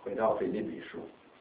回到腓立比书，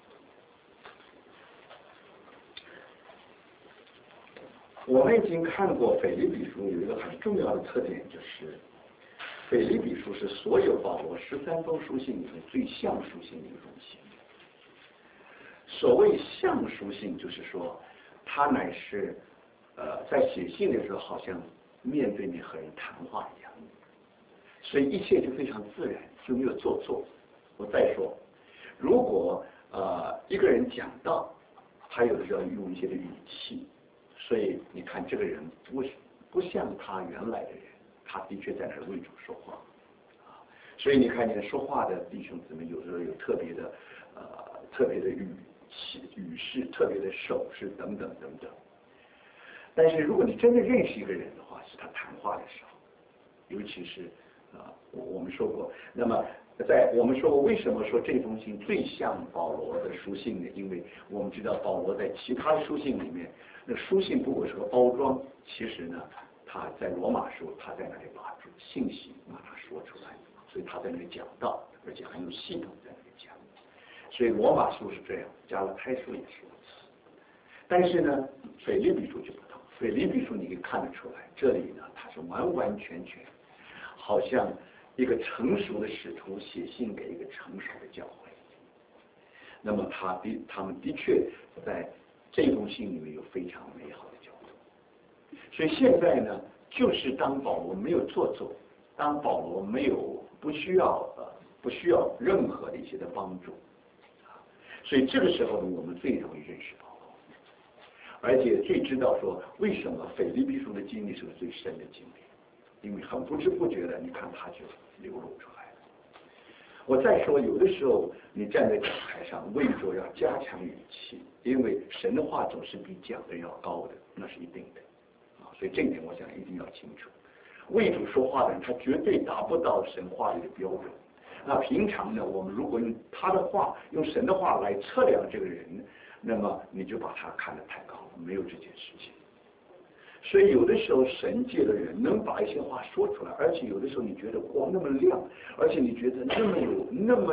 我们已经看过腓立比书有一个很重要的特点，就是腓立比书是所有保罗13封书信里面最像书信的一封信。所谓像书信，就是说他乃是在写信的时候好像面对面和人谈话一样，所以一切就非常自然，就没有做作。我再说，如果一个人讲道，他有的时候用一些的语气，所以你看这个人不像他原来的人，他的确在那儿为主说话啊。所以你看见说话的弟兄姊妹有时候有特别的语气、语势、特别的手势等等等等。但是如果你真的认识一个人的话，是他谈话的时候，尤其是我们说过，那么我们说过为什么说这封信最像保罗的书信呢？因为我们知道保罗在其他书信里面，那书信不过是个包装，其实呢，他在罗马书他在那里把信息把它说出来，所以他在那里讲道，而且很有系统在那里讲。所以罗马书是这样，加拉太书也是如此。但是呢，腓立比书就不同。腓立比书你可以看得出来，这里呢，它是完完全全好像一个成熟的使徒写信给一个成熟的教会。那么他们的确在这封信里面有非常美好的交流。所以现在呢，就是当保罗没有做作，当保罗不需要任何的一些的帮助，所以这个时候呢，我们最容易认识保罗。而且最知道说为什么腓立比书的经历是个最深的经历，因为很不知不觉的，你看它就流露出来了。我再说，有的时候你站在讲台上，为着要加强语气，因为神的话总是比讲的要高的，那是一定的啊。所以这一点我想一定要清楚。为主说话的人，他绝对达不到神话里的标准。那平常呢，我们如果用他的话，用神的话来测量这个人，那么你就把他看得太高了，没有这件事情。所以有的时候神借的人能把一些话说出来，而且有的时候你觉得光那么亮，而且你觉得那么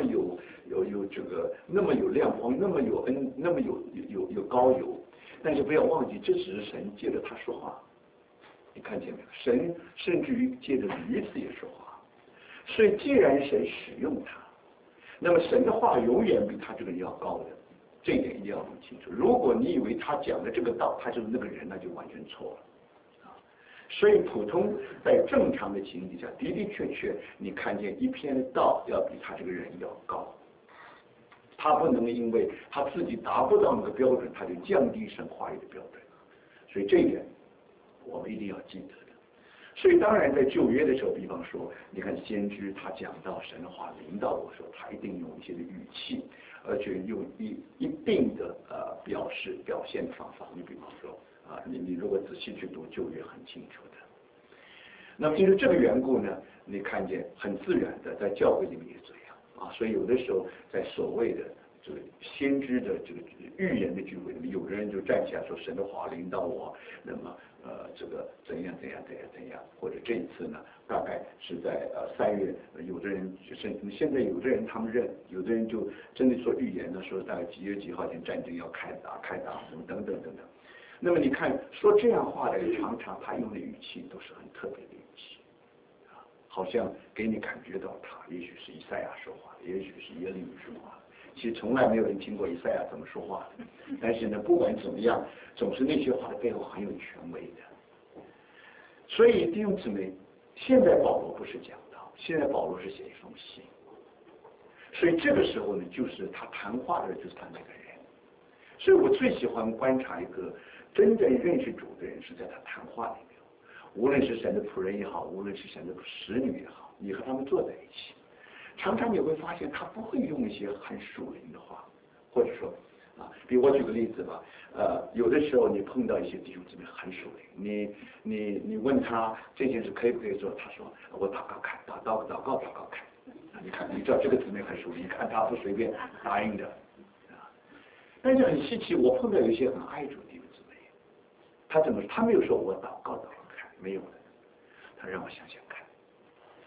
有亮光，那么有恩，那么有高油，但是不要忘记，这只是神借着他说话。你看见没有？神甚至于借着驴子也说话。所以既然神使用他，那么神的话永远比他这个人要高的。这一点一定要弄清楚。如果你以为他讲的这个道，他就是那个人，那就完全错了。所以普通在正常的情形下，的的确确，你看见一篇道要比他这个人要高。他不能因为他自己达不到那个标准，他就降低神话语的标准。所以这一点我们一定要记得的。所以当然在旧约的时候，比方说，你看先知他讲到神的话临到我说，他一定用一些的语气，而且用一定的表现的方法。你比方说你如果仔细去读旧约，很清楚的。那么因为这个缘故呢，你看见很自然的在教会里面也这样啊。所以有的时候在所谓的这个先知的这个预言的聚会里面，有的人就站起来说神的话临到我，那么这个怎样，或者这一次呢，大概是在3月，有的人现在有的人他们认，有的人就真的做预言呢，说大概几月几号前战争要开打什么等等。那么你看说这样话的人，常常他用的语气都是很特别的语气，好像给你感觉到他也许是以赛亚说话，也许是耶利米说话。其实从来没有人听过以赛亚怎么说话的，但是呢，不管怎么样，总是那些话的背后很有权威的。所以弟兄姊妹，现在保罗不是讲道，现在保罗是写一封信。所以这个时候呢，就是他谈话的就是他那个人。所以我最喜欢观察一个真正认识主的人，是在他谈话里面，无论是神的仆人也好，无论是神的使女也好，你和他们坐在一起。常常你会发现他不会用一些很属灵的话，或者说比如我举个例子吧，有的时候你碰到一些弟兄姊妹很属灵，你问他这件事可以不可以做，他说我祷告看，祷告看。你看，你知道这个姊妹很属灵，你看他不随便答应的但是很稀奇，我碰到有一些很爱主的弟兄姊妹，他没有说我祷告看，没有的，他让我想想看。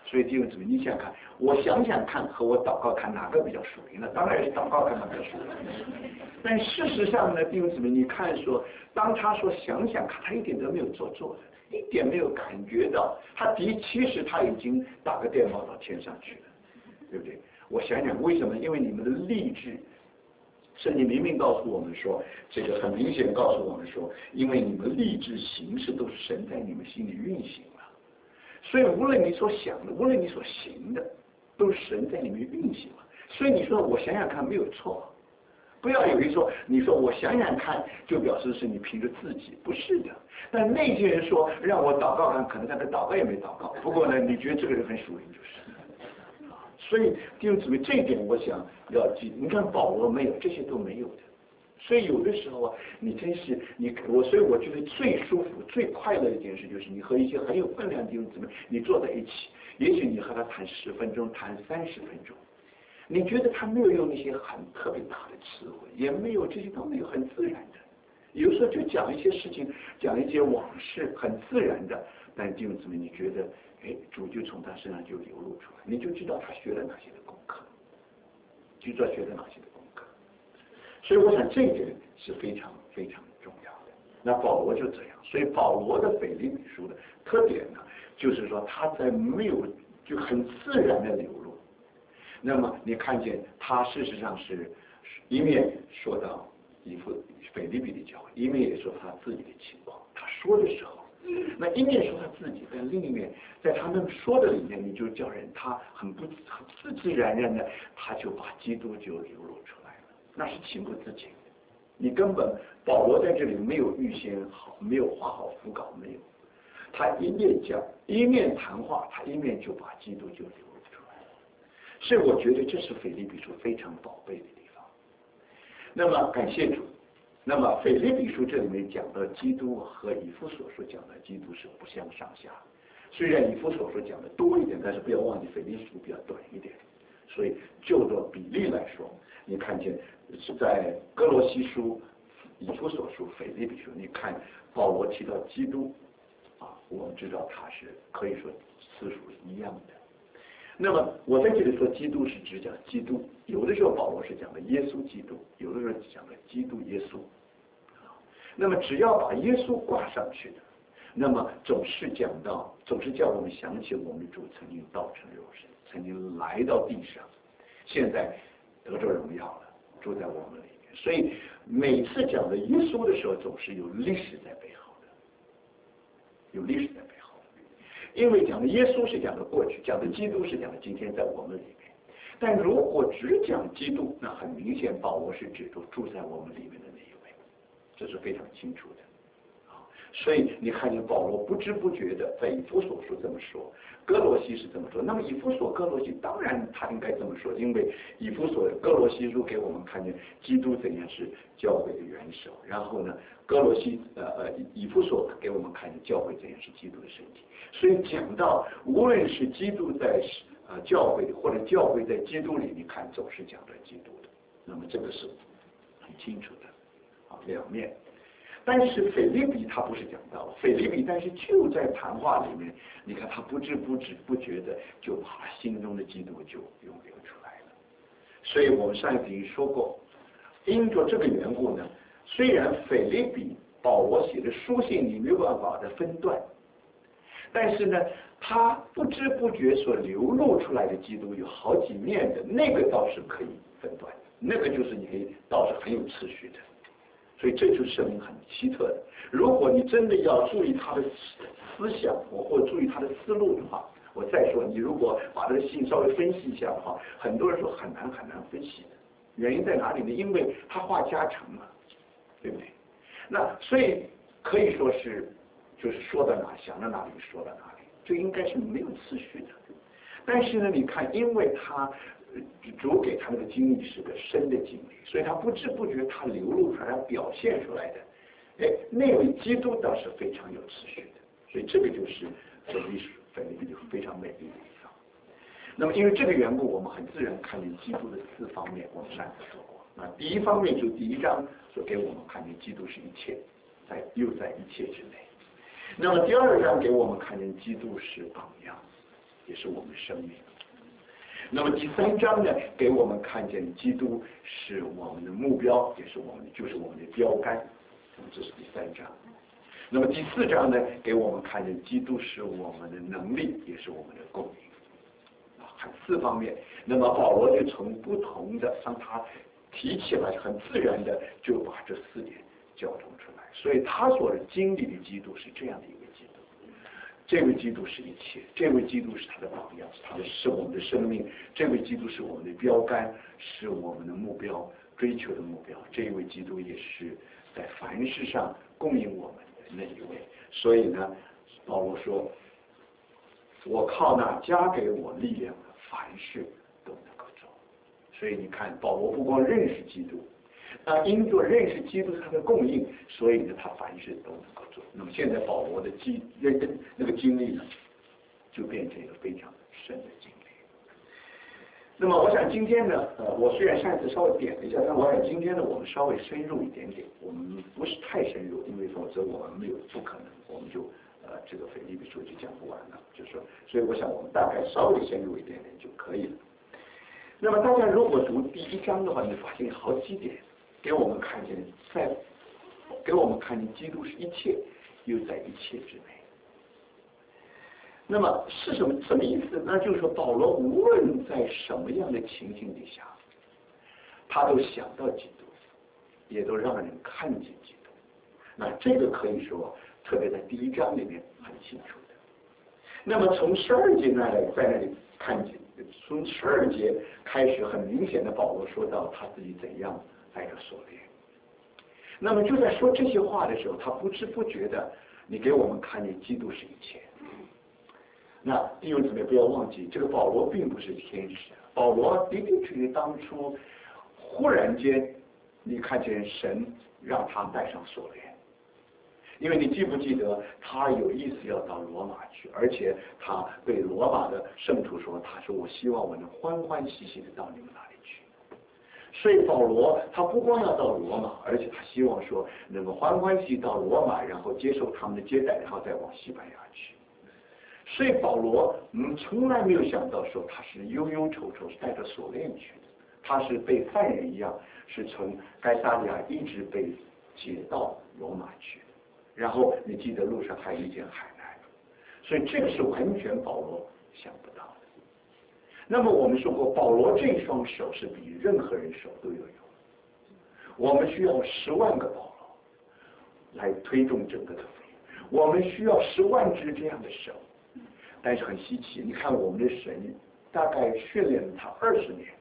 所以弟兄姊妹，你想看，我想想看和我祷告看哪个比较属灵呢？当然是祷告看哪个属灵。但事实上呢，弟兄姊妹，你看说，当他说想想看，他一点都没有做作的，一点没有感觉到，其实他已经打个电报到天上去了，对不对？我想想为什么？因为你们的励志，圣经明明告诉我们说，这个很明显告诉我们说，因为你们立志行事都是神在你们心里运行了，所以无论你所想的，无论你所行的，都是神在里面运行了。所以你说我想想看没有错，不要有一说你说我想想看就表示是你凭着自己，不是的。但那些人说让我祷告看，可能他的祷告也没祷告，不过呢，你觉得这个人很属灵就是。所以弟兄姊妹，这一点我想要记。你看保罗没有，这些都没有的。所以有的时候啊，你真是所以我觉得最舒服、最快乐的一件事，就是你和一些很有分量的弟兄姊妹，你坐在一起，也许你和他谈10分钟，谈30分钟，你觉得他没有用那些很特别大的词汇，也没有这些都没有，很自然的。有时候就讲一些事情，讲一些往事，很自然的。但弟兄姊妹，你觉得？主就从他身上就流露出来，你就知道他学了哪些的功课，就知道学了哪些的功课。所以我想这一点是非常非常重要的。那保罗就这样，所以保罗的腓立比书的特点呢，就是说他在没有就很自然的流露。那么你看见他事实上是一面说到腓立比的教会，一面也说他自己的情况。他说的时候。那一面说他自己，但另一面在他们说的里面，你就叫人他很自然的，他就把基督就流露出来了，那是情不自禁的。你根本保罗在这里没有预先好，没有画好腹稿，没有，他一面讲一面谈话，他一面就把基督就流露出来了。所以我觉得这是腓立比书非常宝贝的地方。那么感谢主。那么腓立比书这里面讲的基督和以弗所书讲的基督是不相上下，虽然以弗所书讲的多一点，但是不要忘记腓立比书比较短一点，所以就着比例来说，你看见是在哥罗西书、以弗所书、腓立比书，你看保罗提到基督啊，我们知道他是可以说次数是一样的。那么我在这里说基督是只讲基督，有的时候保罗是讲的耶稣基督，有的时候讲的基督耶稣。那么只要把耶稣挂上去的，那么总是叫我们想起我们主曾经道成肉身，曾经来到地上，现在得着荣耀了，住在我们里面。所以每次讲的耶稣的时候，总是有历史在背后的，有历史在背后的。因为讲的耶稣是讲的过去，讲的基督是讲的今天在我们里面。但如果只讲基督，那很明显保罗是指住在我们里面的那一位，这是非常清楚的。所以你看见保罗不知不觉的在以弗所书这么说，哥罗西是这么说。那么以弗所、哥罗西当然他应该这么说，因为以弗所、哥罗西书给我们看见基督怎样是教会的元首，然后呢，以弗所给我们看见教会怎样是基督的身体。所以讲到无论是基督在教会或者教会在基督里，你看总是讲到基督的。那么这个是很清楚的，两面。但是腓立比他不是讲到腓立比，但是就在谈话里面，你看他不知不觉的就把心中的基督就涌流出来了。所以我们上一集说过，因着这个缘故呢，虽然腓立比保罗写的书信你没有办法的分段，但是呢，他不知不觉所流露出来的基督有好几面的，那个倒是可以分段的，那个就是你可以倒是很有次序的。所以这就是圣灵很奇特的。如果你真的要注意他的思想，或者注意他的思路的话，我再说，你如果把这个信稍微分析一下的话，很多人说很难分析的。原因在哪里呢？因为他话家常嘛，对不对？那所以可以说是，就是说到哪想到哪里说到哪里，就应该是没有次序的。但是呢，你看，因为他主给他那个经历是个深的经历，所以他不知不觉他流露出来，他表现出来的，那位基督倒是非常有次序的，所以这个就是腓立比非常美丽的地方。那么因为这个缘故，我们很自然看见基督的4方面，我们上次说过。那第一方面就第1章所给我们看见基督是一切，又在一切之内。那么第2章给我们看见基督是榜样， 也是我们的生命。那么第3章呢，给我们看见基督是我们的目标，也是就是我们的标杆。这是第3章。那么第4章呢，给我们看见基督是我们的能力，也是我们的供应。很4方面。那么保罗就从不同的让他提起来，很自然的就把这4点交通出来。所以他所经历的基督是这样的一位基督。这位基督是一切，这位基督是他的榜样，是我们的生命。这位基督是我们的标杆，是我们的目标，追求的目标。这一位基督也是在凡事上供应我们的那一位。所以呢，保罗说：“我靠那加给我力量的，凡事都能够做。”所以你看，保罗不光认识基督，因着认识基督他的供应，所以呢，他凡事都能够做。那么现在保罗的那个经历呢，就变成一个非常深的经历。那么我想今天呢，我虽然上次稍微点了一下，但我想今天呢，我们稍微深入一点点，我们不是太深入，因为否则我们不可能，我们就这个腓立比书就讲不完了，就是说，所以我想我们大概稍微深入一点点就可以了。那么大家如果读第1章的话，你发现好几点给我们看见，给我们看见基督是一切，又在一切之内。那么是什么意思？那就是说保罗无论在什么样的情形底下，他都想到基督，也都让人看见基督。那这个可以说特别在第1章里面很清楚的。那么从12节在那里看见，从12节开始很明显的保罗说到他自己怎样挨着锁链。那么就在说这些话的时候，他不知不觉的，你给我们看见基督是一切。那弟兄姊妹不要忘记，这个保罗并不是天使，保罗的确当初忽然间，你看见神让他戴上锁链，因为你记不记得他有意思要到罗马去，而且他对罗马的圣徒说，他说我希望我能欢欢喜喜的到你们那里去。所以保罗他不光要到罗马，而且他希望说能够欢欢喜喜到罗马，然后接受他们的接待，然后再往西班牙去。所以保罗从来没有想到说他是忧忧愁愁，是带着锁链去的，他是被犯人一样，是从该撒利亚一直被解到罗马去的。然后你记得路上还遇见海难，所以这个是完全保罗想不到的。那么我们说过，保罗这双手是比任何人手都有用。我们需要10万个保罗来推动整个的福音，我们需要10万只这样的手。但是很稀奇，你看我们的神大概训练了他20年，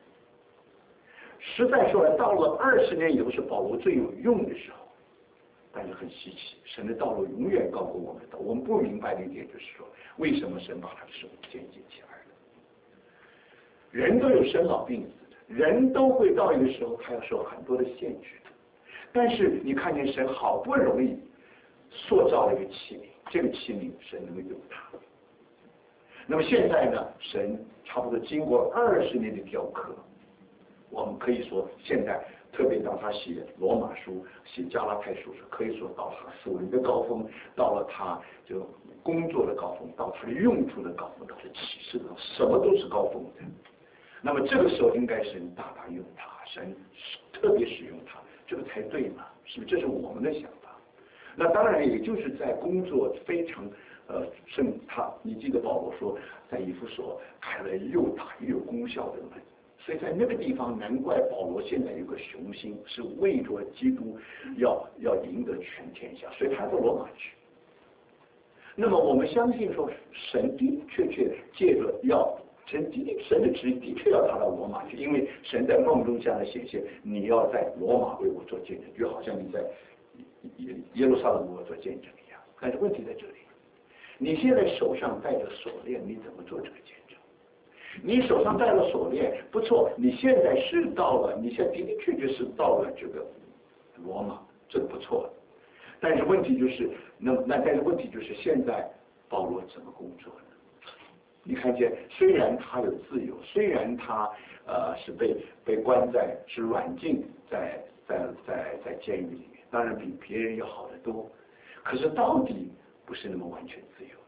实在说来，到了20年以后是保罗最有用的时候。但是很稀奇，神的道路永远高过我们的道路。我们不明白的一点就是说，为什么神把他的手牵接起来了？人都有生老病死的，人都会到一个时候他要受很多的限制的。但是你看见神好不容易塑造了一个器皿，这个器皿神能够用它。那么现在呢，神差不多经过20年的雕刻，我们可以说现在特别当他写罗马书、写加拉太书时，可以说到他属灵的高峰，到了他就工作的高峰，到他的用处的高峰，到他启示的高峰，什么都是高峰的。那么这个时候应该神大大用他，神特别使用他，这个才对嘛？是不是？这是我们的想法。那当然，也就是在工作非常你记得保罗说，在以弗所开了又大又有功效的门，所以在那个地方，难怪保罗现在有个雄心，是为着基督要赢得全天下，所以他到罗马去。那么我们相信说，神的确借着神的旨意的确要他到罗马去，因为神在梦中向他显现，你要在罗马为我做见证，就好像你在耶路撒冷为我做见证一样。但是问题在这里，你现在手上戴着锁链，你怎么做这个见证？你手上戴了锁链，不错，你现在是到了，你现在的确是到了这个罗马，这个不错。但是问题就是，但是问题就是，现在保罗怎么工作呢？你看见，虽然他有自由，虽然他是被关是软禁在监狱里面，当然比别人要好得多，可是到底不是那么完全自由，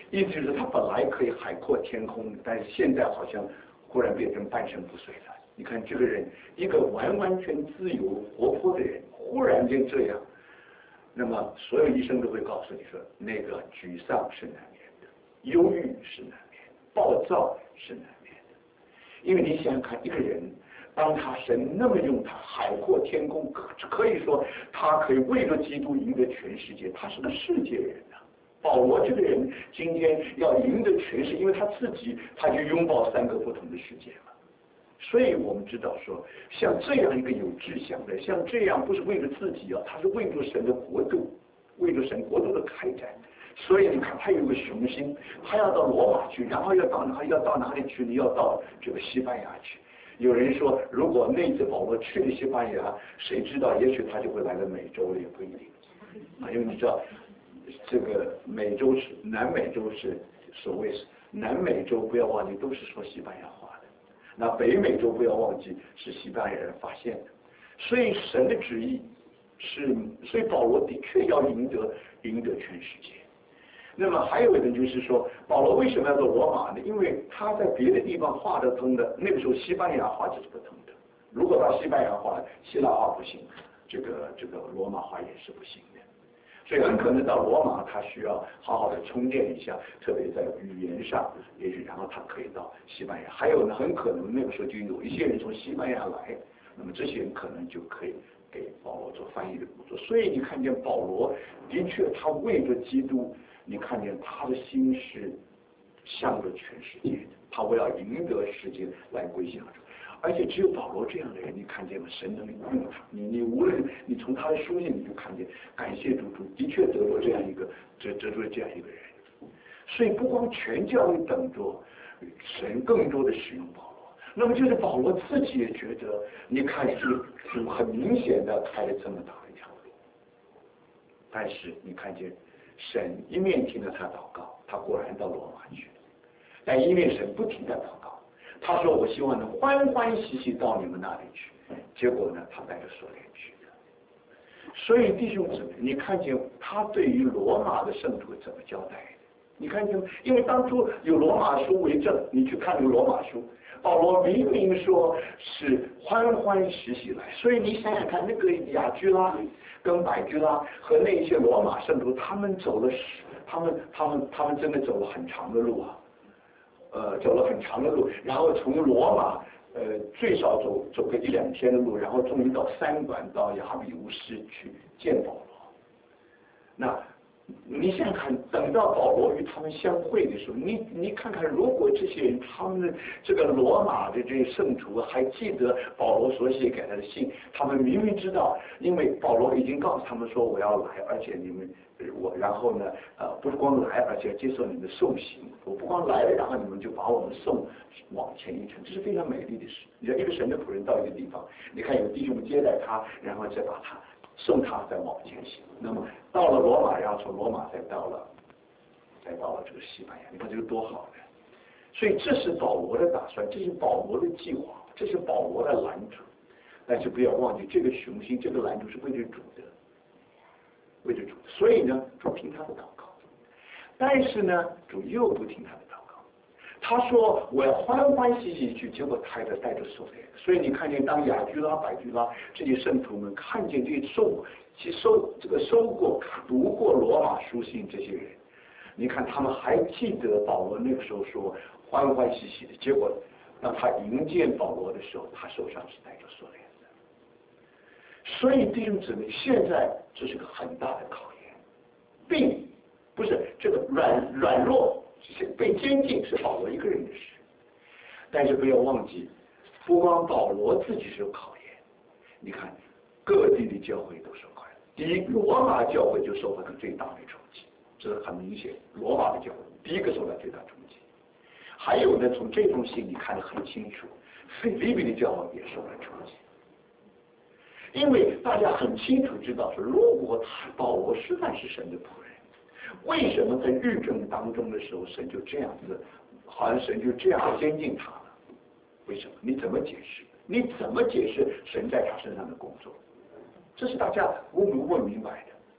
意思就是他本来可以海阔天空，但是现在好像忽然变成半身不遂了。你看这个人，一个完完全自由活泼的人，忽然间这样，那么所有医生都会告诉你说，那个沮丧是难免的，忧郁是难免的，暴躁是难免的。因为你想想看，一个人当他神那么用他海阔天空，可以说他可以为了基督赢得全世界，他是个世界人啊。保罗这个人今天要赢得全世界，因为他自己他就拥抱3个不同的世界嘛。所以我们知道说，像这样一个有志向的，像这样不是为了自己啊，他是为了神的国度，为了神国度的开展。所以你看，他有个雄心，他要到罗马去，然后要到哪里去呢？要到这个西班牙去。有人说，如果那次保罗去了西班牙，谁知道，也许他就会来到美洲了，也不一定啊，因为你知道，这个南美洲是所谓是南美洲，不要忘记都是说西班牙话的。那北美洲不要忘记是西班牙人发现的，所以神的旨意是，所以保罗的确要赢得全世界。那么还有一点就是说，保罗为什么要到罗马呢？因为他在别的地方话得通的，那个时候西班牙话就是不通的。如果到西班牙话、希腊话不行，这个罗马话也是不行的。所以很可能到罗马，他需要好好的充电一下，特别在语言上，也许然后他可以到西班牙。还有呢，很可能那个时候就有一些人从西班牙来，那么这些人可能就可以给保罗做翻译的工作。所以你看见保罗的确，他为着基督。你看见他的心是向着全世界的，他为了赢得世界来归向主。而且只有保罗这样的人，你看见了神能用他。你无论你从他的书信，你就看见感谢主，的确得着这样一个人。所以不光全教会等着神更多的使用保罗，那么就是保罗自己也觉得，你看主很明显的开了这么大的一条路。但是你看见。神一面听着他祷告，他果然到罗马去，但一面神不停的祷告，他说我希望能欢欢喜喜到你们那里去，结果呢，他带着锁链去的。所以弟兄姊妹，你看见他对于罗马的圣徒怎么交代的？你看见吗？因为当初有罗马书为证，你去看那个罗马书，保罗明明说是欢欢喜喜来，所以你想想看，那个雅居拉跟百居拉和那一些罗马圣徒，他们走了，他们真的走了很长的路啊，走了很长的路，然后从罗马最少走个1-2天的路，然后终于到3馆到亚比乌斯去见保罗。那你想想看，等到保罗与他们相会的时候，你看看，如果这些人他们这个罗马的这些圣徒还记得保罗所写给他的信，他们明明知道，因为保罗已经告诉他们说我要来，而且你们然后呢不是光来，而且接受你们的送行，我不光来了，然后你们就把我们送往前一程，这是非常美丽的事。你看一个神的仆人到一个地方，你看有弟兄接待他，然后再把他送他再往前行。那么到了罗马，然后从罗马再到了这个西班牙，你看这个多好呢！所以这是保罗的打算，这是保罗的计划，这是保罗的蓝图。但是不要忘记，这个雄心，这个蓝图是为了主的，为了主的。所以呢，主听他的祷告，但是呢，主又不听他的祷告。他说我要欢欢喜喜去，结果他也带着锁链。所以你看见当雅居拉、百居拉这些圣徒们看见这些读过罗马书信这些人，你看他们还记得保罗那个时候说欢欢喜喜的，结果当他迎接保罗的时候，他手上是带着锁链的。所以弟兄姊妹，现在这是个很大的考验，并不是这个软弱被监禁是保罗一个人的事，但是不要忘记，不光保罗自己受考验，你看各地的教会都受考验。第一，罗马教会就受到了最大的冲击，这是很明显，罗马的教会第一个受到最大冲击。还有呢，从这封信你看得很清楚，腓立比的教会也受到冲击，因为大家很清楚知道说，如果保罗实在是神的仆人，为什么在日正当中的时候，神就这样子，好像神就这样监禁他了？为什么？你怎么解释？你怎么解释神在他身上的工作？这是大家不明白的。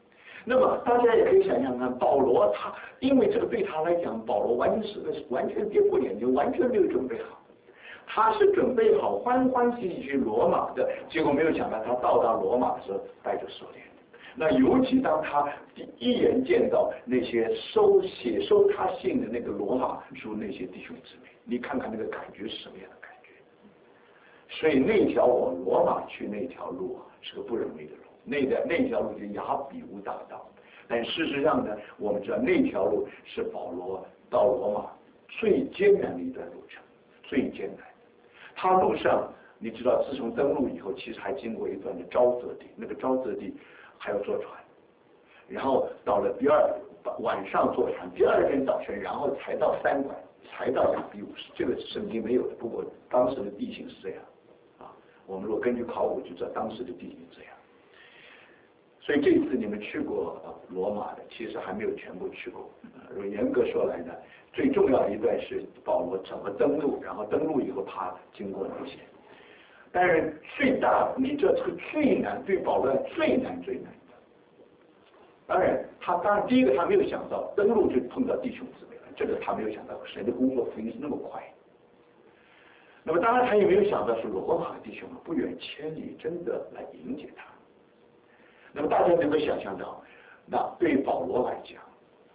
那么大家也可以想象看，保罗他因为这个对他来讲，保罗完全跌破眼镜，完全没有准备好。他是准备好欢欢喜喜去罗马的，结果没有想到他到达罗马的时候带着锁链。那尤其当他第一眼见到那些写收他信的那个罗马书那些弟兄姊妹，你看看那个感觉是什么样的感觉？所以那条往罗马去那条路啊，是个不容易的路。那条路就雅比乌大道，但事实上呢，我们知道那条路是保罗到罗马最艰难的一段路程，最艰难。他路上，你知道，自从登陆以后，其实还经过一段的沼泽地，那个沼泽地还要坐船，然后到了晚上坐船，第二天早晨，然后才到3馆，才到雅比乌斯。这个圣经没有的，不过当时的地形是这样啊。我们如果根据考古就知道当时的地形是这样。所以这一次你们去过罗马的，其实还没有全部去过。如果严格说来呢，最重要的一段是保罗怎么登陆，然后登陆以后他经过那些。当然最大，你这个最难，对保罗最难的。当然第一个他没有想到登陆就碰到弟兄姊妹了，这个他没有想到，神的工作福音是那么快。那么当然他也没有想到是罗马弟兄不远千里真的来迎接他。那么大家能够想象到，那对保罗来讲，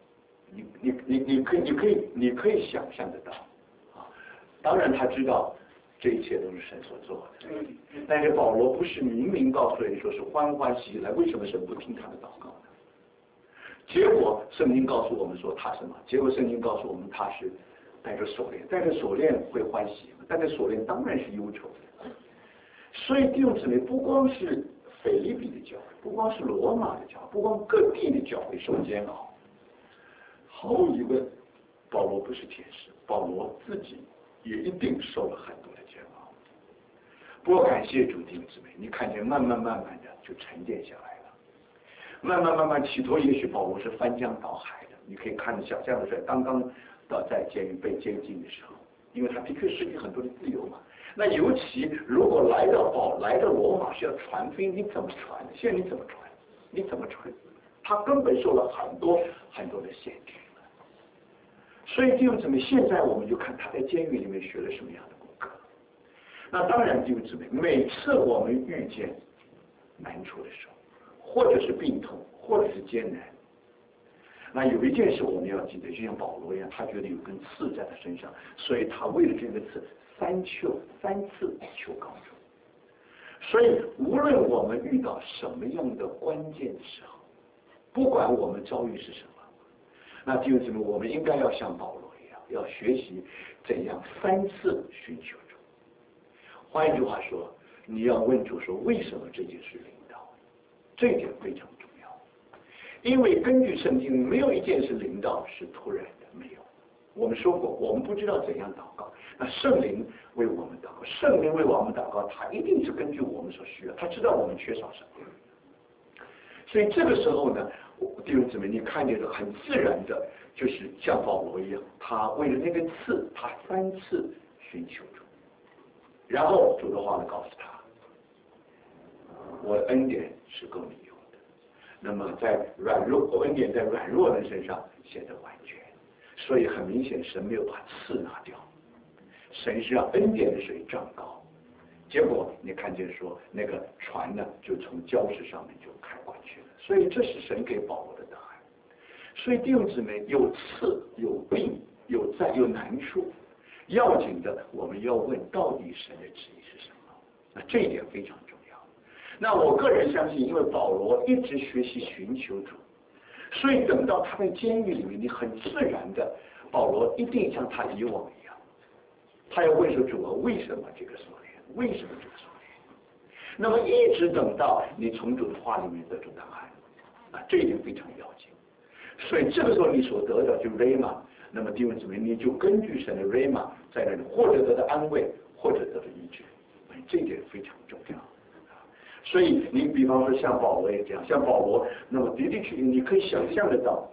你可以想象得到啊。当然他知道这一切都是神所做的，但是保罗不是明明告诉人说是欢欢喜喜来，为什么神不听他的祷告呢？结果圣经告诉我们说他什么？结果圣经告诉我们他是带着锁链，带着锁链会欢喜，带着锁链当然是忧愁的。所以弟兄姊妹，不光是腓立比的教会，不光是罗马的教会，不光各地的教会受煎熬，毫无疑问，保罗不是天使，保罗自己也一定受了很多的煎熬。不过感谢主，弟兄姊妹，你看见慢慢的就沉淀下来了。慢慢，起头也许保罗是翻江倒海的，你可以想象的是，刚刚在监狱被监禁的时候，因为他的确失去很多的自由嘛。那尤其如果来到罗马是要传福音，你怎么传？现在你怎么传？你怎么传？他根本受了很多的限制。所以弟兄姊妹，现在我们就看他在监狱里面学了什么样的功课。那当然，弟兄姊妹，每次我们遇见难处的时候，或者是病痛，或者是艰难，那有一件事我们要记得，就像保罗一样，他觉得有根刺在他身上，所以他为了这个刺3次求告主。所以无论我们遇到什么样的关键的时候，不管我们遭遇是什么，那弟兄姊妹，我们应该要像保罗一样，要学习怎样3次寻求主。换一句话说，你要问主说，为什么这件事临到？这一点非常重要，因为根据圣经，没有一件事临到是突然的，没有。我们说过，我们不知道怎样祷告，那圣灵为我们祷告，圣灵为我们祷告，他一定是根据我们所需要，他知道我们缺少什么。所以这个时候呢，弟兄姊妹，你看见的很自然的，就是像保罗一样，他为了那根刺，他3次寻求主，然后主的话呢告诉他，我的恩典是够你用的。那么在恩典在软弱人身上显得完全。所以很明显，神没有把刺拿掉，神是让恩典的水涨高。结果你看见说，那个船呢，就从礁石上面就开过去了。所以这是神给保罗的答案。所以弟兄姊妹，有刺、有病、有难处，要紧的我们要问，到底神的旨意是什么？那这一点非常重要。那我个人相信，因为保罗一直学习寻求主。所以等到他在监狱里面，你很自然的，保罗一定像他以往一样，他要问说主啊，为什么这个锁链？为什么这个锁链？那么一直等到你从主的话里面得出答案，啊，这一点非常要紧。所以这个时候你所得的就 Rhema， 那么弟兄姊妹，你就根据神的 Rhema 在那里，或者得到安慰，或者得到医治，这一点非常重要。所以你比方说像保罗也这样，像保罗，那么的确你可以想象得到，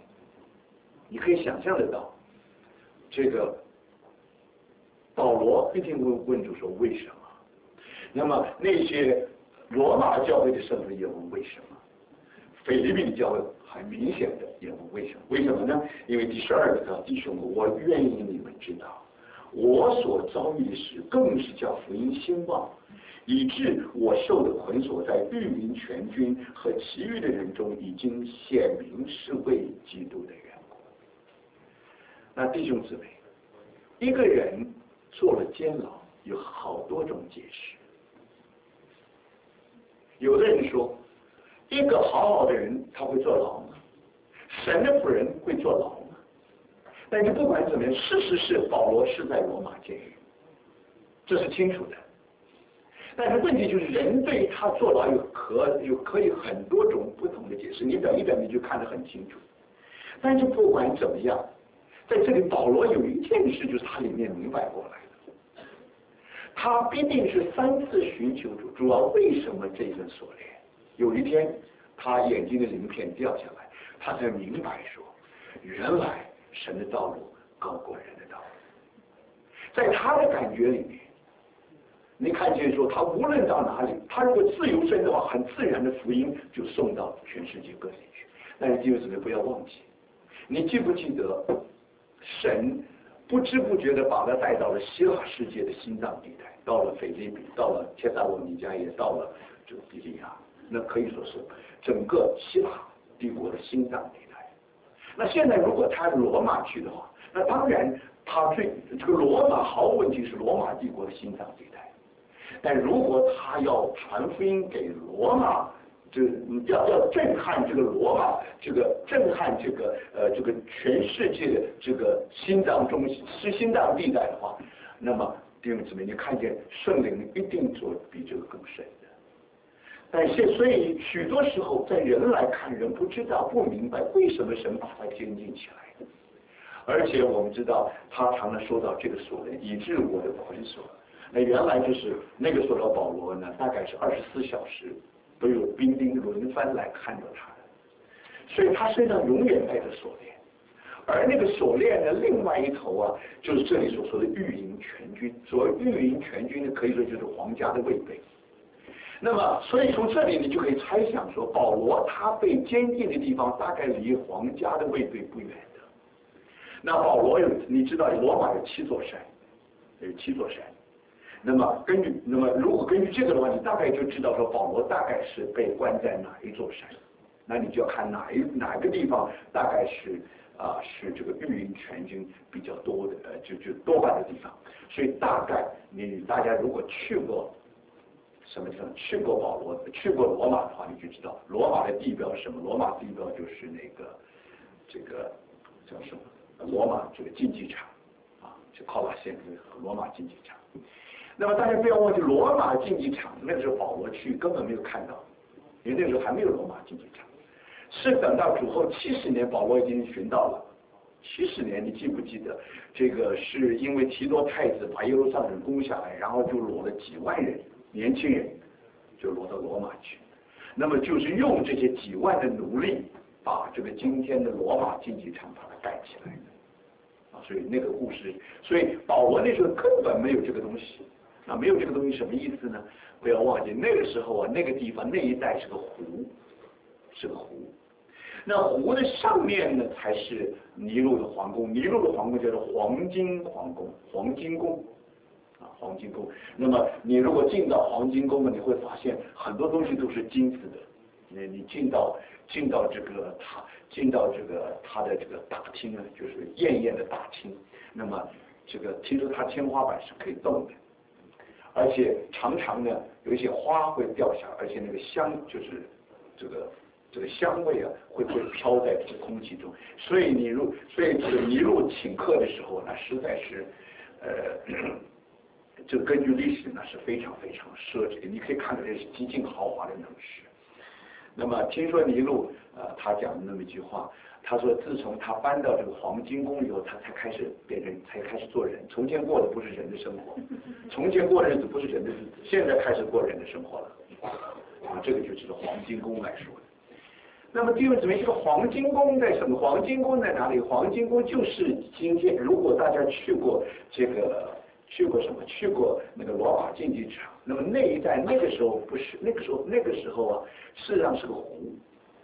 这个保罗一定会问主说为什么？那么那些罗马教会的圣徒也问为什么？ 腓立比的教会很明显的也不为什么？为什么呢？因为第12节说，弟兄们，我愿意你们知道，我所遭遇的事，更是叫福音兴旺，以致我受的捆锁，在御林全军和其余的人中，已经显明是为基督的缘故。那弟兄姊妹，一个人坐了监牢，有好多种解释。有的人说，一个好好的人他会坐牢吗？神的仆人会坐牢吗？但是不管怎么样，事实是保罗是在罗马监狱，这是清楚的。但是问题就是，人对他坐牢可以很多种不同的解释，你等一等你就看得很清楚。但是不管怎么样，在这里保罗有一件事，就是他里面明白过来了，他必定是3次寻求主，主要为什么这一份锁链？有一天他眼睛的鳞片掉下来，他才明白说，原来神的道路高过人的道路。在他的感觉里面，你看见说，他无论到哪里，他如果自由身的话，很自然的福音就送到全世界各地去。但是弟兄姊妹不要忘记，你记不记得，神不知不觉的把他带到了希腊世界的心脏地带，到了腓立比，到了帖撒罗尼迦，也到了这个比利亚，那可以说是整个希腊帝国的心脏地带。那现在如果他罗马去的话，那当然这个罗马毫无问题是罗马帝国的心脏地带。但如果他要传福音给罗马，要震撼这个罗马，震撼这个全世界的这个心脏中心是心脏地带的话，那么弟兄姊妹，你看见圣灵一定做比这个更深的。但是所以许多时候在人来看，人不知道不明白为什么神把他监禁起来，而且我们知道他常常说到这个锁链，以致我的捆锁。那原来就是那个时候的保罗呢，大概是24小时都有兵丁轮番来看着他的，所以他身上永远带着锁链。而那个锁链的另外一头啊，就是这里所说的御营全军。所谓御营全军呢，可以说就是皇家的卫队。那么，所以从这里你就可以猜想说，保罗他被监禁的地方大概离皇家的卫队不远的。那保罗你知道罗马有7座山，有7座山。那么如果根据这个的话，你大概就知道说保罗大概是被关在哪一座山，那你就要看哪个地方大概是这个御营全军比较多的就多半的地方。所以大概大家如果去过什么地方，去过罗马的话，你就知道罗马的地标是什么。罗马地标就是这个叫什么？罗马这个竞技场就考拉线罗马竞技场。那么大家不要忘记，罗马竞技场那个时候保罗去根本没有看到，因为那个时候还没有罗马竞技场，是等到主后70年，保罗已经寻到了。70年，你记不记得？这个是因为提多太子把耶路撒冷攻下来，然后就掳了几万人年轻人，就掳到罗马去。那么就是用这些几万的奴隶，把这个今天的罗马竞技场把它盖起来的。所以那个故事，所以保罗那时候根本没有这个东西。没有这个东西什么意思呢？不要忘记那个时候那个地方那一带是个湖，那湖的上面呢才是尼禄的皇宫，尼禄的皇宫叫做黄金皇宫，黄金宫。那么你如果进到黄金宫呢，你会发现很多东西都是金子的。你进到这个他的这个大厅呢，就是艳艳的大厅。那么这个听说它天花板是可以动的。而且常常呢，有一些花会掉下来，而且那个香就是这个香味会飘在这个空气中。所以这个尼禄请客的时候呢，实在是这个根据历史呢是非常非常奢侈的，你可以看到这是极尽豪华的能事。那么听说尼禄他讲的那么一句话，他说自从他搬到这个黄金宫以后，他才开始做人。从前过的不是人的生活，从前过的日子不是人的日子，现在开始过人的生活了。这个就是黄金宫来说的。那么弟兄姊妹，这个黄金宫在什么？黄金宫在哪里？黄金宫就是今天，如果大家去过那个罗马竞技场，那么那一带那个时候不是那个时候事实上是个湖。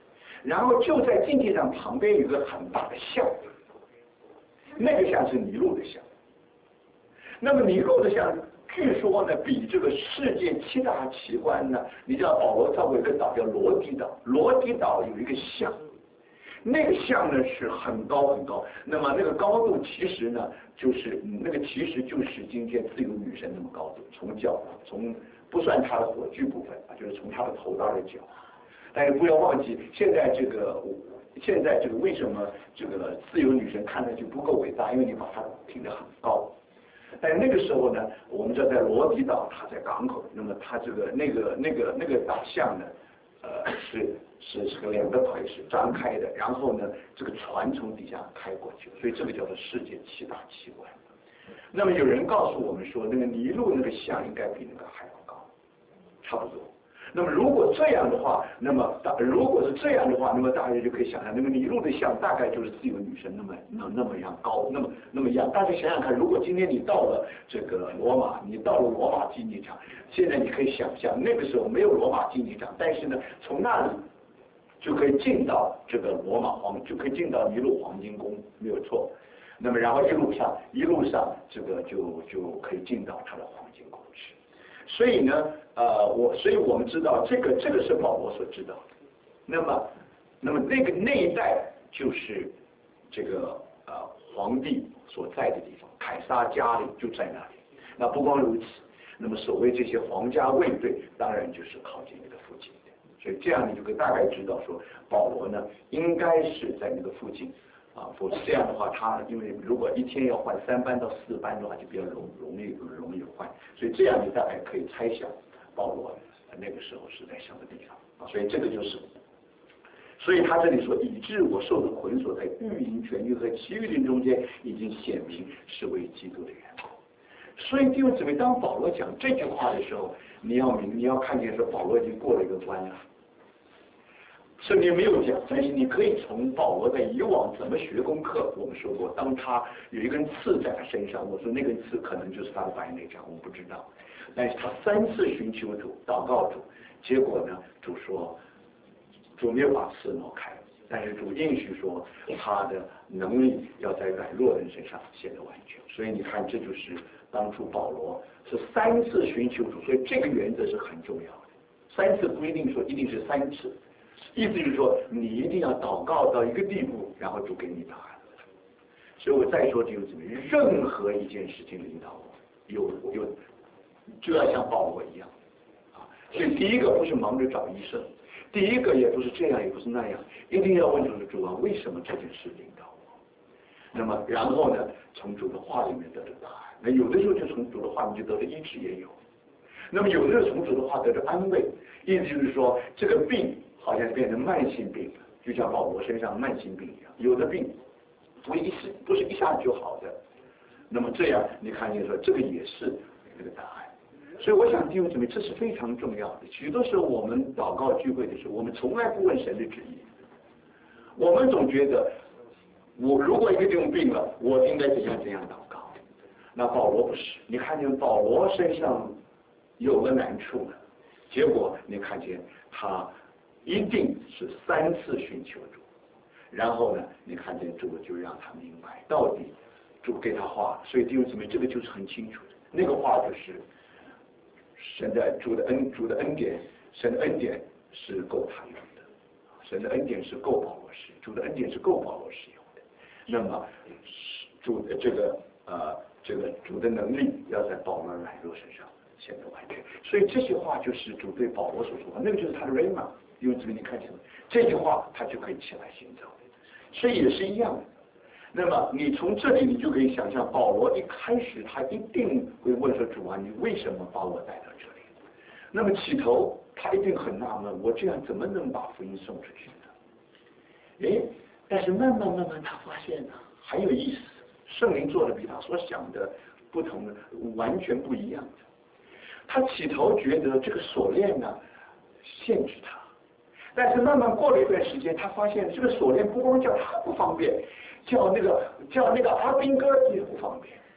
然后就在竞技场旁边有一个很大的像，那个像是尼禄的像。那么尼禄的像，据说呢比这个世界7大奇观呢，你知道保罗照过一个岛叫罗迪岛，罗迪岛有一个像。那个像呢是很高很高，那么那个高度其实呢就是今天自由女神那么高度，从不算她的火炬部分啊，就是从她的头到她的脚。但是不要忘记，现在这个为什么这个自由女神看上去不够伟大？因为你把它挺得很高。但是那个时候呢，我们知道在罗迪岛，它在港口，那么它这个那个大象呢，是这个2个腿是张开的，然后呢，这个船从底下开过去，所以这个叫做世界7大奇观。那么有人告诉我们说，那个尼禄那个像应该比那个还要高，差不多。那么如果这样的话，那么大家就可以想象，那么尼禄的像大概就是自由女神那么样高，那么样。大家想想看，如果今天你到了这个罗马，你到了罗马竞技场，现在你可以想象，那个时候没有罗马竞技场，但是呢，从那里就可以进到这个就可以进到尼禄黄金宫，没有错。那么然后一路上这个就可以进到他的黄金宫去。所以呢，所以我们知道这个是保罗所知道的。那么那一带就是这个皇帝所在的地方，凯撒家里就在那里。那不光如此，那么所谓这些皇家卫队，当然就是靠近那个附近的。所以这样你就可以大概知道说，保罗呢应该是在那个附近。否则这样的话，他因为如果一天要换3班到4班的话，就比较容易换，所以这样你大概可以猜想保罗那个时候是在什么地方啊？所以这个就是，所以他这里说，以致我受的捆锁在御营全军和其余的中间，已经显明是为基督的缘故。所以弟兄姊妹，当保罗讲这句话的时候，你要看见说保罗已经过了一个关了。圣经没有讲，但是你可以从保罗在以往怎么学功课，我们说过，当他有一根刺在他身上，我说那根刺可能就是他的白内障，我不知道，但是他3次寻求主，祷告主，结果呢，主说，主没有把刺挪开，但是主应许说他的能力要在软弱人身上显得完全，所以你看，这就是当初保罗是3次寻求主，所以这个原则是很重要的，3次不一定说一定是3次。意思就是说，你一定要祷告到一个地步，然后主给你答案。所以我再说弟兄姊妹，任何一件事情领导我，就要像保罗一样啊。所以第一个不是忙着找医生，第一个也不是这样，也不是那样，一定要问主啊，为什么这件事领导我？那么然后呢，从主的话里面得到答案。那有的时候就从主的话里面就得到医治也有，那么有的时候从主的话得到安慰，意思就是说这个病好像变成慢性病了，就像保罗身上慢性病一样，有的病不是一下子就好的。那么这样你看见说这个也是这个答案。所以我想弟兄姊妹，这是非常重要的。许多时候我们祷告聚会的时候，我们从来不问神的旨意，我们总觉得我如果一个地方病了，我应该怎样祷告。那保罗不是，你看见保罗身上有了难处了，结果你看见他一定是3次寻求主，然后呢，你看见主就让他明白到底主给他话，所以弟兄姊妹，这个就是很清楚的，那个话就是主的恩典，神的恩典是够他用的，神的恩典是够保罗使用，主的恩典是够保罗使用的。那么主的这个主的能力要在保罗软弱身上显得完全，所以这些话就是主对保罗所说的，那个就是他的 rhema。因为这里你看见了这句话，他就可以起来行走，所以也是一样的。那么你从这里你就可以想象，保罗一开始他一定会问说：“主啊，你为什么把我带到这里？”那么起头他一定很纳闷，我这样怎么能把福音送出去呢？但是慢慢他发现呢很有意思，圣灵做的比他所想的不同，完全不一样的。他起头觉得这个锁链呢限制他，但是慢慢过了一段时间，他发现这个锁链不光叫他不方便，叫那个阿兵哥也不方便。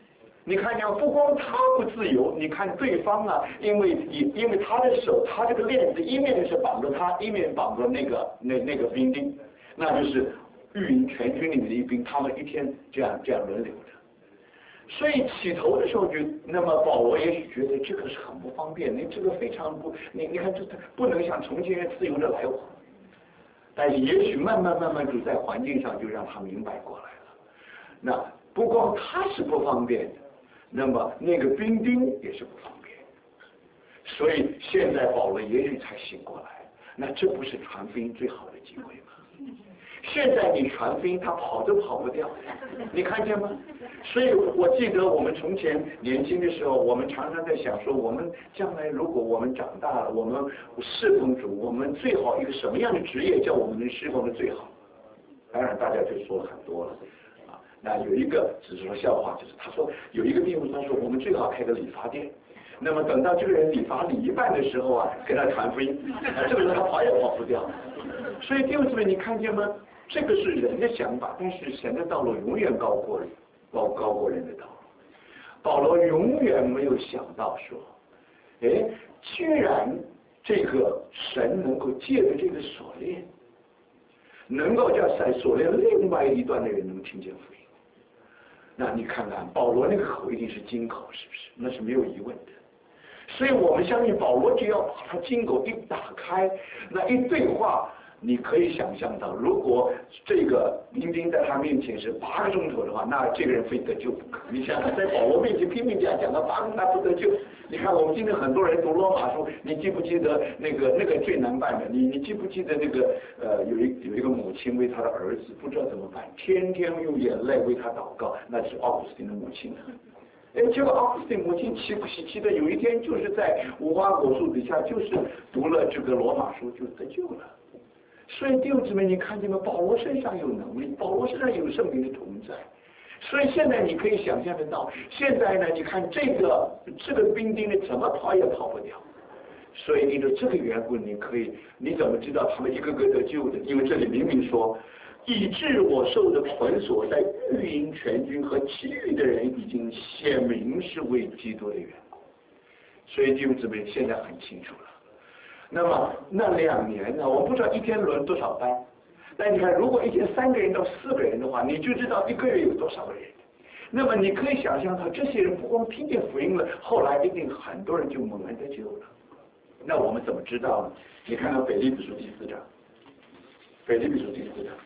你看见不光他不自由，你看对方啊，因为他的手，他这个链子一面是绑着他，一面绑着那个兵丁，那就是御营全军里面的一兵，他们一天这样轮流着。所以起头的时候那么保罗也许觉得这个是很不方便，你这个非常不，你看这不能像从前自由的来往。但是也许慢慢就在环境上就让他明白过来了。那不光他是不方便的，那么那个兵丁也是不方便。所以现在保罗也许才醒过来，那这不是传福音最好的机会吗？现在你传福音，他跑都跑不掉，你看见吗？所以我记得我们从前年轻的时候，我们常常在想说，我们将来如果我们长大了，我们侍奉主，我们最好一个什么样的职业叫我们能侍奉的最好？当然大家就说了很多了啊。那有一个只是说笑话，就是他说有一个弟兄他说我们最好开个理发店。那么等到这个人理发理一半的时候啊，给他传福音，这个人他跑也跑不掉。所以弟兄姊妹，你看见吗？这个是人的想法，但是神的道路永远高过人的道路。保罗永远没有想到说，居然这个神能够借着这个锁链，能够叫在锁链另外一端的人能听见福音。那你看看保罗那个口一定是金口，是不是？那是没有疑问的。所以我们相信保罗只要把他金口一打开，那一对话，你可以想象到，如果这个兵丁在他面前是8个钟头的话，那这个人非得救不可。你想想，在保罗面前拼命讲到8个他不得救。你看我们今天很多人读罗马书，你记不记得那个最难办的？你记不记得那个有一个母亲为他的儿子不知道怎么办，天天用眼泪为他祷告，那是奥古斯丁的母亲。结果奥古斯丁母亲气不气的，有一天就是在无花果树底下，就是读了这个罗马书就得救了。所以弟兄姊妹，你看见吗？保罗身上有能力，保罗身上有圣灵的同在。所以现在你可以想象得到，现在呢，你看这个兵丁呢，怎么跑也跑不掉。所以因着这个缘故，你怎么知道他们一个个得救的？因为这里明明说，以致我受的捆锁，在御营全军和其余的人已经显明是为基督的缘故。所以弟兄姊妹现在很清楚了。那么那2年呢，我不知道一天轮多少班，但你看，如果一天3个人到4个人的话，你就知道1个月有多少个人。那么你可以想象到，这些人不光听见福音了，后来一定很多人就蒙恩得救了。那我们怎么知道呢？你看看腓立比书第4章，腓立比书第4章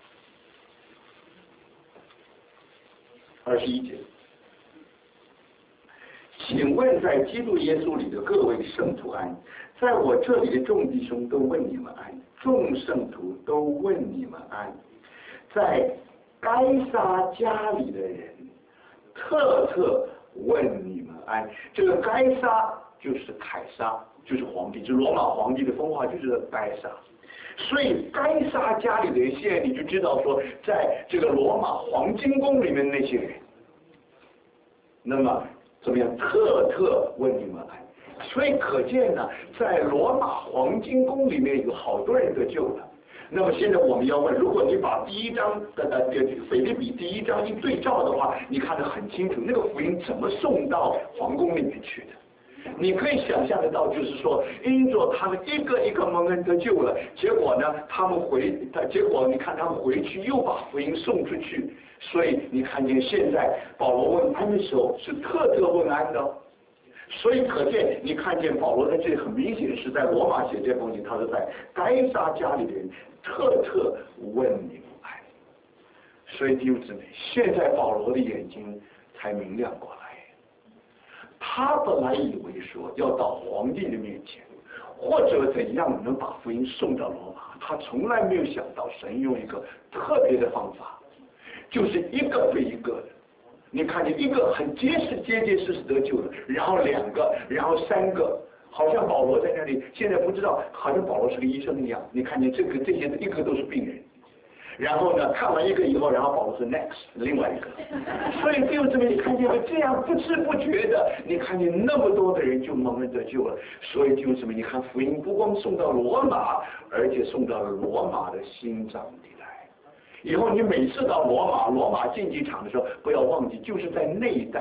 21节。请问在基督耶稣里的各位圣徒安，在我这里的众弟兄都问你们安，众圣徒都问你们安，在该撒家里的人特问你们安。这个该撒就是凯撒，就是皇帝，就是罗马皇帝的封号，就是该撒。所以该撒家里的人，现在你就知道说，在这个罗马黄金宫里面那些人，那么怎么样？特问你们安。所以可见呢，在罗马黄金宫里面有好多人得救了。那么现在我们要问，如果你把第1章腓立比第1章一对照的话，你看得很清楚，那个福音怎么送到皇宫里面去的？你可以想象得到，就是说，因着他们一个一个蒙恩得救了，结果呢，结果你看他们回去又把福音送出去，所以你看见现在保罗问安的时候是特问安的。所以可见，你看见保罗在这里很明显是在罗马写这封信，他是在该撒家里的人特问你们安。所以弟兄姊妹，现在保罗的眼睛才明亮过来。他本来以为说要到皇帝的面前，或者怎样能把福音送到罗马，他从来没有想到神用一个特别的方法，就是一个对一个的。你看见一个很结实得救的，然后2个，然后3个，好像保罗在那里，现在不知道，好像保罗是个医生一样。你看见这些一个都是病人，然后呢，看完一个以后，然后保罗是 next 另外一个。所以弟兄姊妹，你看见了这样不知不觉的，你看见那么多的人就蒙恩得救了。所以弟兄姊妹，你看福音不光送到罗马，而且送到了罗马的心脏里来。以后你每次到罗马竞技场的时候，不要忘记，就是在那一带，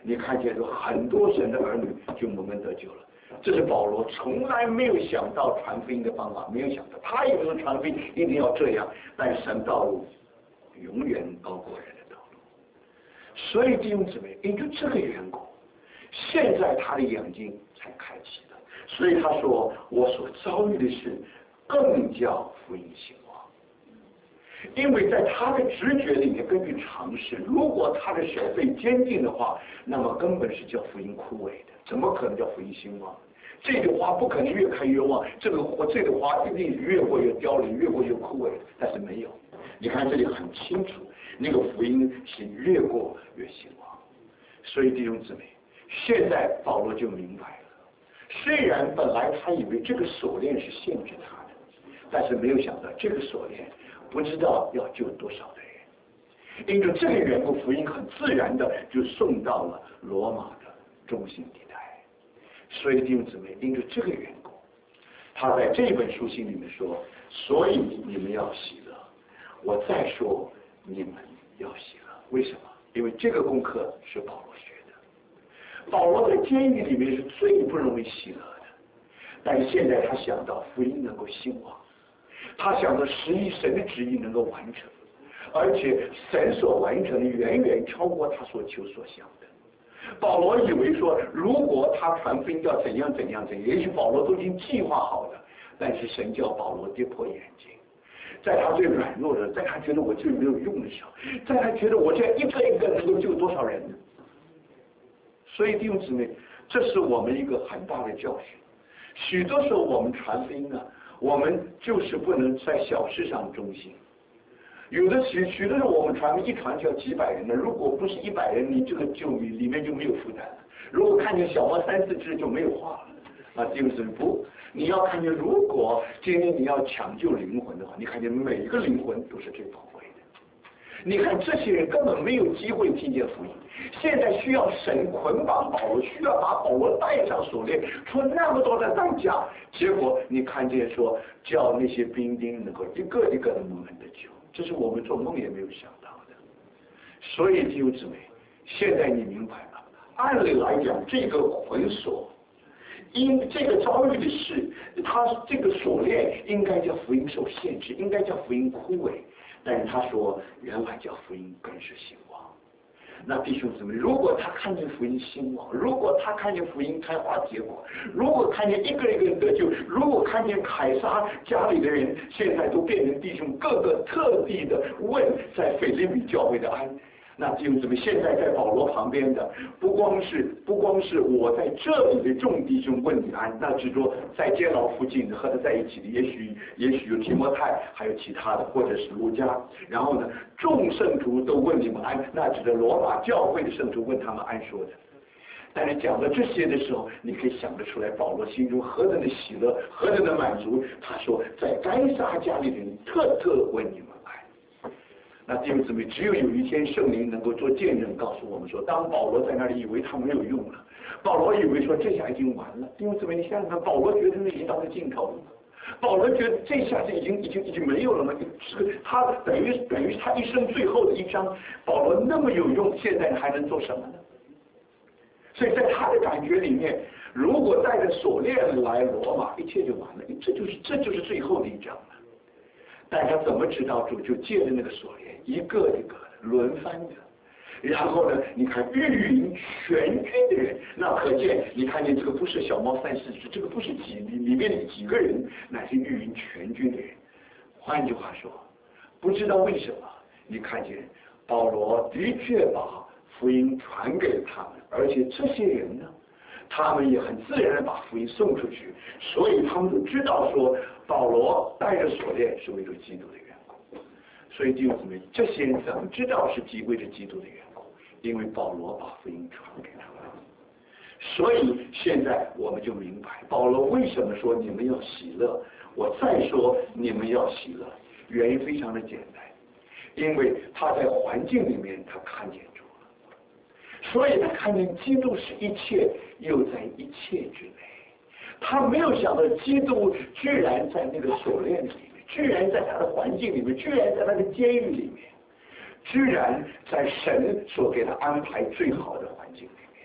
你看见说很多神的儿女就蒙恩得救了。这是保罗从来没有想到传福音的方法，没有想到，他以为说传福音一定要这样，但神道路永远高过人的道路。所以弟兄姊妹，因为这个缘故，现在他的眼睛才开启了。所以他说：“我所遭遇的事，更叫福音兴旺。”因为在他的直觉里面，根据常识，如果他的手背坚定的话，那么根本是叫福音枯萎的，怎么可能叫福音兴旺？这个花不可能越开越旺，这个花一定越过越凋零，越过越枯萎。但是没有，你看这里很清楚，那个福音是越过越兴旺。所以弟兄姊妹，现在保罗就明白了，虽然本来他以为这个锁链是限制他的，但是没有想到这个锁链不知道要救多少的人，因着这个缘故，福音很自然的就送到了罗马的中心地带。所以弟兄姊妹，因着这个缘故，他在这本书信里面说：“所以你们要喜乐。”我再说，你们要喜乐。为什么？因为这个功课是保罗学的。保罗在监狱里面是最不容易喜乐的，但是现在他想到福音能够兴旺，他想到神的旨意能够完成，而且神所完成的远远超过他所求所想的。保罗以为说，如果他传福音要怎样，也许保罗都已经计划好了，但是神叫保罗跌破眼镜，在他最软弱的，在他觉得我最没有用的时候，在他觉得我这一个一个能够救多少人呢？所以弟兄姊妹，这是我们一个很大的教训。许多时候我们传福音呢，我们就是不能在小事上忠心。有的许多时候我们一传就要几百人的，如果不是100人，你这个就里面就没有负担了。如果看见小猫3、4只就没有话了啊，弟兄姊妹不，你要看见，如果今天你要抢救灵魂的话，你看见每一个灵魂都是最宝贵的。你看这些人根本没有机会听见福音，现在需要神捆绑保罗，需要把保罗带上锁链，出那么多的代价，结果你看见说叫那些兵丁能够一个一个的蒙恩得救，这是我们做梦也没有想到的。所以弟兄姊妹，现在你明白了，按理来讲，这个捆锁，因这个遭遇的事，他这个锁链应该叫福音受限制，应该叫福音枯萎，但是他说原来叫福音更是兴旺。那弟兄姊妹，如果他看见福音兴旺，如果他看见福音开花结果，如果看见一个一个人得救，如果看见凯撒家里的人现在都变成弟兄，个个特地的问在腓立比教会的安，那弟兄姊妹，现在在保罗旁边的不光是我在这里的众弟兄问你安，那只说在监牢附近和他在一起的，也许有提摩太，还有其他的，或者是路加，然后呢，众圣徒都问你们安，那指的罗马教会的圣徒问他们安说的。但是讲到这些的时候，你可以想得出来，保罗心中何等的喜乐，何等的满足。他说，在该撒家里的人特问你们安。那弟兄姊妹，只有一天圣灵能够做见证，告诉我们说，当保罗在那里以为他没有用了，保罗以为说这下已经完了。弟兄姊妹，你想想看，保罗觉得那已经到了尽头了，保罗觉得这下子已经没有了吗？他等于他一生最后的一章，保罗那么有用，现在还能做什么呢？所以在他的感觉里面，如果带着锁链来罗马，一切就完了，这就是最后的一章了。但他怎么知道主就借着那个锁链一个一个的轮番的，然后呢，你看御营全军的人，那可见你看见这个不是小猫3、4只，这个不是里面的几个人，乃是御营全军的人。换句话说，不知道为什么，你看见保罗的确把福音传给了他们，而且这些人呢，他们也很自然的把福音送出去，所以他们都知道说保罗带着锁链是为了基督的缘故。所以弟兄姊妹，这些人怎么知道是为着基督的缘故？因为保罗把福音传给他们。所以现在我们就明白保罗为什么说你们要喜乐。我再说你们要喜乐，原因非常的简单，因为他在环境里面他看见主了，所以他看见基督是一切，又在一切之内。他没有想到基督居然在那个锁链里面，居然在他的环境里面，居然在他的监狱里面，居然在神所给他安排最好的环境里面。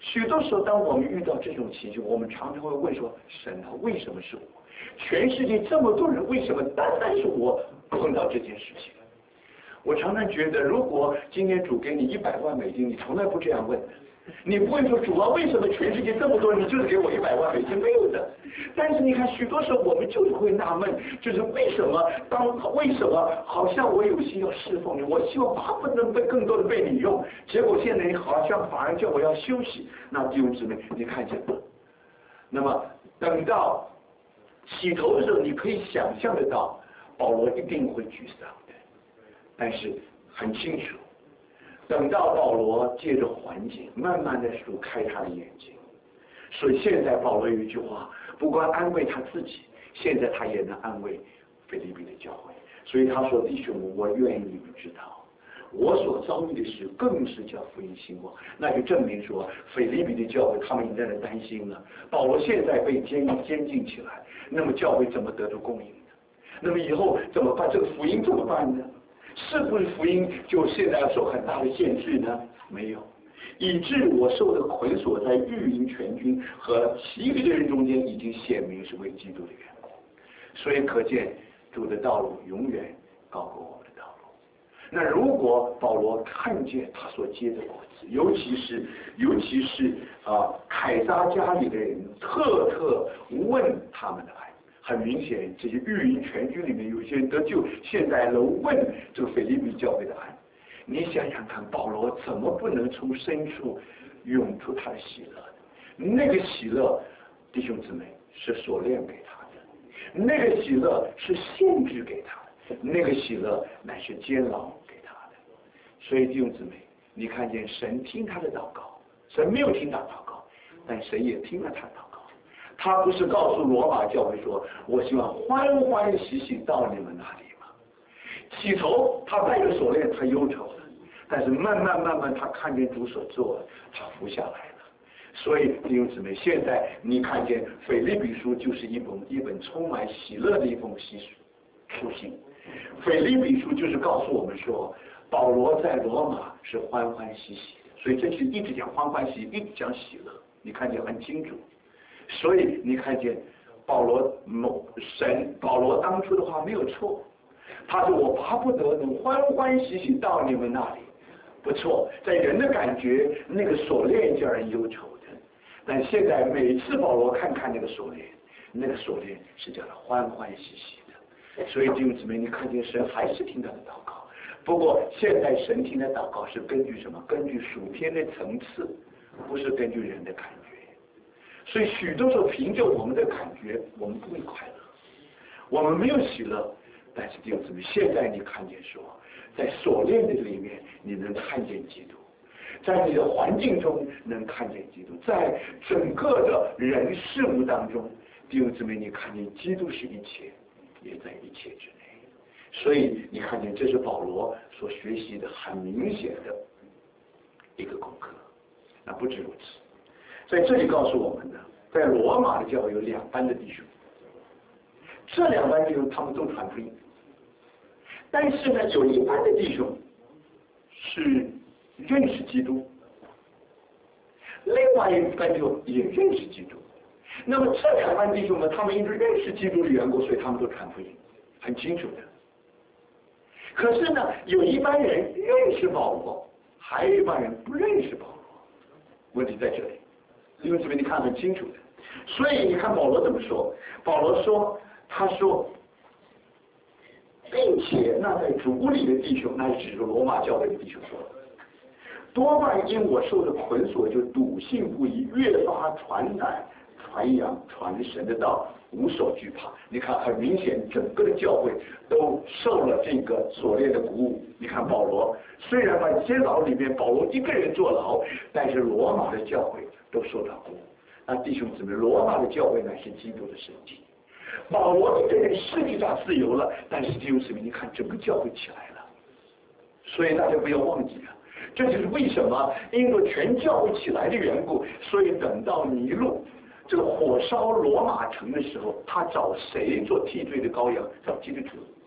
许多时候，当我们遇到这种情形，我们常常会问说：神啊，为什么是我？全世界这么多人，为什么单单是我碰到这件事情？我常常觉得，如果今天主给你100万美金，你从来不这样问的。你不会说主啊，为什么全世界这么多人，你就是给我100万美金？没有的。但是你看，许多时候我们就是会纳闷，就是为什么好像我有心要侍奉你，我希望巴不得更多的被你用，结果现在你好像反而叫我要休息。那弟兄姊妹，你看见吗？那么等到起头的时候，你可以想象得到，保罗一定会沮丧的。但是很清楚，等到保罗借着环境，慢慢的主开他的眼睛。所以现在保罗有一句话，不光安慰他自己，现在他也能安慰腓立比的教会。所以他说：弟兄们，我愿意你们知道，我所遭遇的事更是叫福音兴旺。那就证明说，腓立比的教会他们已经在那担心了，保罗现在被监禁起来，那么教会怎么得到供应呢？那么以后怎么办？这个福音怎么办呢？是不是福音就现在要受很大的限制呢？没有，以致我受的捆锁在御营全军和其余的人中间，已经显明是为基督的缘故。所以可见主的道路永远高过我们的道路。那如果保罗看见他所结的果子，尤其是凯撒家里的人特问他们的爱。很明显，这些御营全军里面有些人得救，现在来问这个腓立比教会的爱。你想想看，保罗怎么不能从深处涌出他的喜乐呢？那个喜乐，弟兄姊妹，是所炼给他的；那个喜乐是限制给他的；那个喜乐乃是监牢给他的。所以弟兄姊妹，你看见神听他的祷告，神没有听他祷告，但神也听了他的祷告。他不是告诉罗马教会说：我希望欢欢喜喜到你们那里吗？起头他带着锁链，他忧愁了，但是慢慢他看见主所做的，他服下来了。所以弟兄姊妹，现在你看见腓立比书就是一本充满喜乐的一封书信。腓立比书就是告诉我们说，保罗在罗马是欢欢喜喜的，所以这是一直讲欢欢喜，一直讲喜乐，你看见很清楚。所以你看见保罗当初的话没有错，他说我巴不得能欢欢喜喜到你们那里，不错，在人的感觉那个锁链叫人忧愁的，但现在每次保罗看那个锁链，那个锁链是叫他欢欢喜喜的。所以弟兄姊妹，你看见神还是听他的祷告，不过现在神听的祷告是根据什么？根据属天的层次，不是根据人的感觉。所以许多时候凭着我们的感觉，我们不会快乐，我们没有喜乐。但是弟兄姊妹，现在你看见说，在锁链的里面，你能看见基督，在你的环境中能看见基督，在整个的人事物当中，弟兄姊妹，你看见基督是一切，也在一切之内。所以你看见这是保罗所学习的很明显的一个功课。那不止如此，在这里告诉我们呢，在罗马的教会有2班的弟兄，这2班弟兄他们都传福音，但是呢，有一班的弟兄是认识基督，另外一班弟兄也认识基督。那么这2班弟兄呢，他们因为认识基督的缘故，所以他们都传福音，很清楚的。可是呢，有一班人认识保罗，还有一班人不认识保罗。问题在这里，因为这边你看很清楚的。所以你看保罗怎么说？保罗说，他说，并且那在主里的弟兄，那是指着罗马教会的弟兄说，多半因我受的捆锁，就笃信不疑，越发传乃传扬传神的道，无所惧怕。你看很明显，整个的教会都受了这个锁链的鼓舞。你看保罗虽然在监牢里面，保罗一个人坐牢，但是罗马的教会都受到鼓舞。那弟兄姊妹，罗马的教会乃是基督的身体。保罗一个人世界上自由了，但是弟兄姊妹，你看整个教会起来了。所以大家不要忘记啊，这就是为什么因为全教会起来的缘故，所以等到尼禄这个火烧罗马城的时候，他找谁做替罪的羔羊？找基督徒。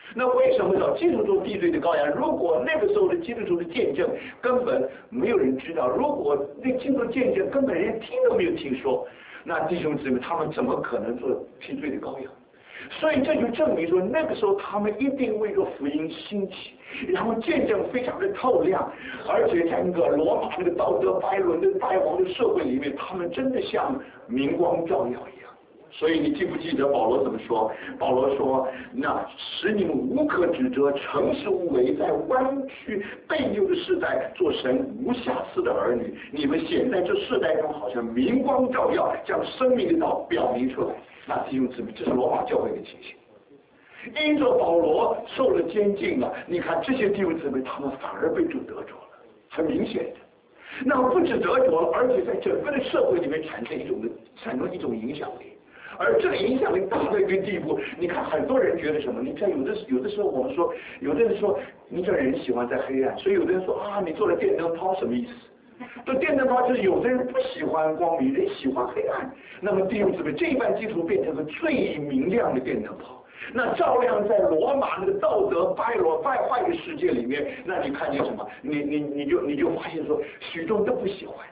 那为什么找基督做替罪的羔羊？如果那个时候的基督徒的见证根本没有人知道，如果那基督徒见证根本连听都没有听说，那弟兄姊妹他们怎么可能做替罪的羔羊？所以这就证明说，那个时候他们一定为着福音兴起，然后见证非常的透亮，而且在那个罗马那个道德败伦的败亡的社会里面，他们真的像明光照耀一样。所以你记不记得保罗怎么说？保罗说：“那使你们无可指责，诚实无为，在弯曲悖谬的时代，做神无瑕疵的儿女。你们显在这世代中，好像明光照耀，将生命的道表明出来。”那弟兄姊妹，这是罗马教会的情形。因着保罗受了监禁了，你看这些弟兄姊妹，他们反而被主得着了，很明显的。那不止得着了，而且在整个的社会里面产生一种影响力。而这个影响力大到一个地步，你看很多人觉得什么？你看有的时候我们说，有的人说，你这人喜欢在黑暗，所以有的人说啊，你做了电灯泡什么意思？这电灯泡就是有的人不喜欢光明，人喜欢黑暗。那么弟兄姊妹，这一班基督徒变成了最明亮的电灯泡，那照亮在罗马那个道德败坏的世界里面，那你看见什么？你就发现说，许多人都不喜欢。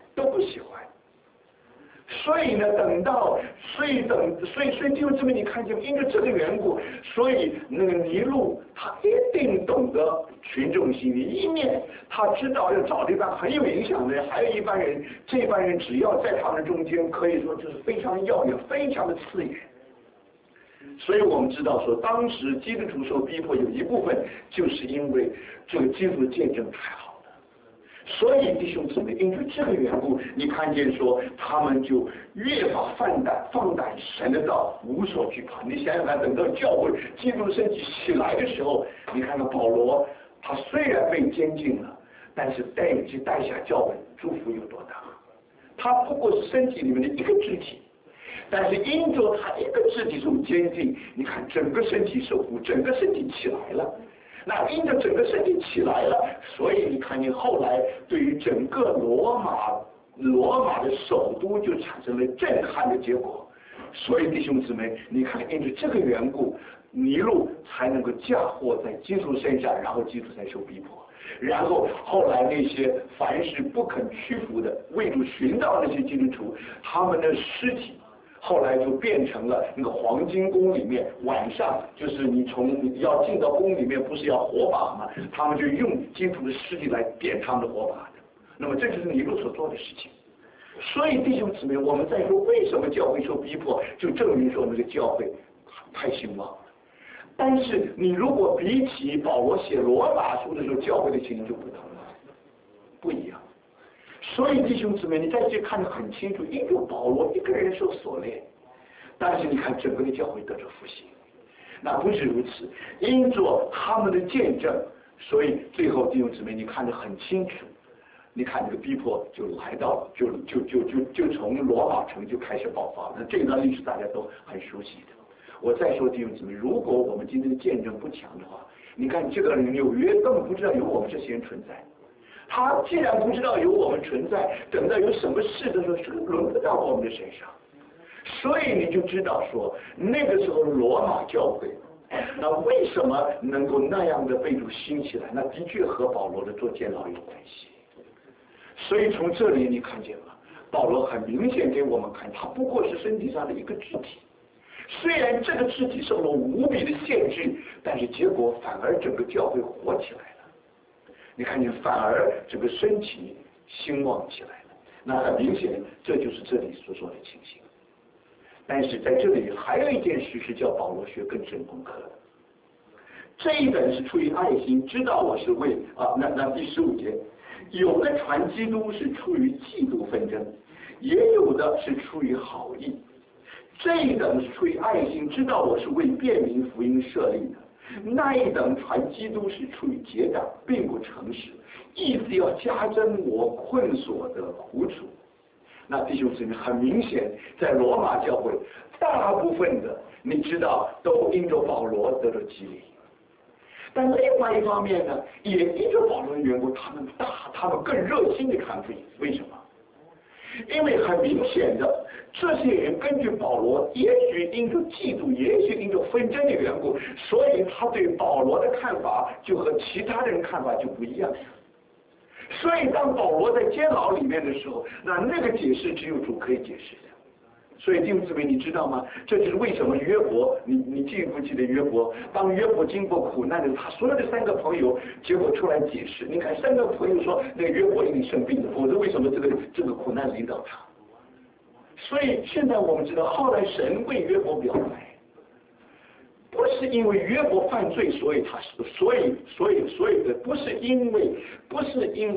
所以呢，所以弟兄姊妹，你看见，因为这个缘故，所以那个尼禄他一定懂得群众心理，一面他知道要找这帮很有影响的人，还有一般人，这帮人只要在他们中间，可以说就是非常耀眼，非常的刺眼。所以我们知道说，当时基督徒受逼迫，有一部分就是因为这个基督的见证太好。所以弟兄姊妹，因为这个缘故，你看见说他们就越发放胆神的道，无所惧怕。你想想看，等到教会基督身体起来的时候，你看看保罗，他虽然被监禁了，但是带下教会，祝福有多大？他不过是身体里面的一个肢体，但是因着他一个肢体受监禁，你看整个身体受苦，整个身体起来了。那因着整个身体起来了，所以你看见后来对于整个罗马的首都就产生了震撼的结果。所以弟兄姊妹，你看因着这个缘故，尼禄才能够嫁祸在基督身上，然后基督才受逼迫。然后后来那些凡是不肯屈服的为主寻道那些基督徒，他们的尸体后来就变成了那个黄金宫里面，晚上就是你要进到宫里面，不是要火把吗？他们就用基督的尸体来点他们的火把的。那么这就是尼禄所做的事情。所以弟兄姊妹，我们在说为什么教会受逼迫，就证明说那个教会太兴旺了。但是你如果比起保罗写罗马书的时候，教会的情形就不同了，不一样。所以弟兄姊妹，你在这看得很清楚，因为保罗一个人受锁链，但是你看整个的教会得着复兴。那不止如此，因着他们的见证，所以最后弟兄姊妹，你看得很清楚。你看这个逼迫就来到了，就从罗马城就开始爆发了。那这段历史大家都很熟悉的。我再说弟兄姊妹，如果我们今天的见证不强的话，你看这个纽约根本不知道有我们这些人存在。他既然不知道有我们存在，等到有什么事的时候，是轮不到我们的身上。所以你就知道说，那个时候罗马教会，那为什么能够那样的被主兴起来？那的确和保罗的做监牢有关系。所以从这里你看见了，保罗很明显给我们看，他不过是身体上的一个肢体。虽然这个肢体受了无比的限制，但是结果反而整个教会活起来了。你看见，反而整个身体兴旺起来了。那很明显，这就是这里所说的情形。但是在这里还有一件事是叫保罗学更深功课的。这一本是出于爱心，知道我是为那第15节，有的传基督是出于嫉妒纷争，也有的是出于好意。这一等是出于爱心，知道我是为便民福音设立的；那一等传基督是出于结党，并不诚实，意思要加增我困锁的苦楚。那弟兄姊妹，很明显，在罗马教会，大部分的你知道都因着保罗得了激励。但另外一方面呢，也因着保罗的缘故，他们更热心的传福音。为什么？ 因为很明显的，这些人根据保罗，也许因着嫉妒，也许因着纷争的缘故，所以他对保罗的看法就和其他人看法就不一样。所以当保罗在监牢里面的时候，那个解释只有主可以解释的。所以弟兄姊妹，你知道吗？这就是为什么约伯，你记不记得约伯？当约伯经过苦难的时候，他所有的3个朋友，结果出来解释。你看3个朋友说，那个约伯一定生病了，否则为什么这个苦难临到他？所以现在我们知道，后来神为约伯表白，不是因为约伯犯罪，所以他所以的不是因为不是因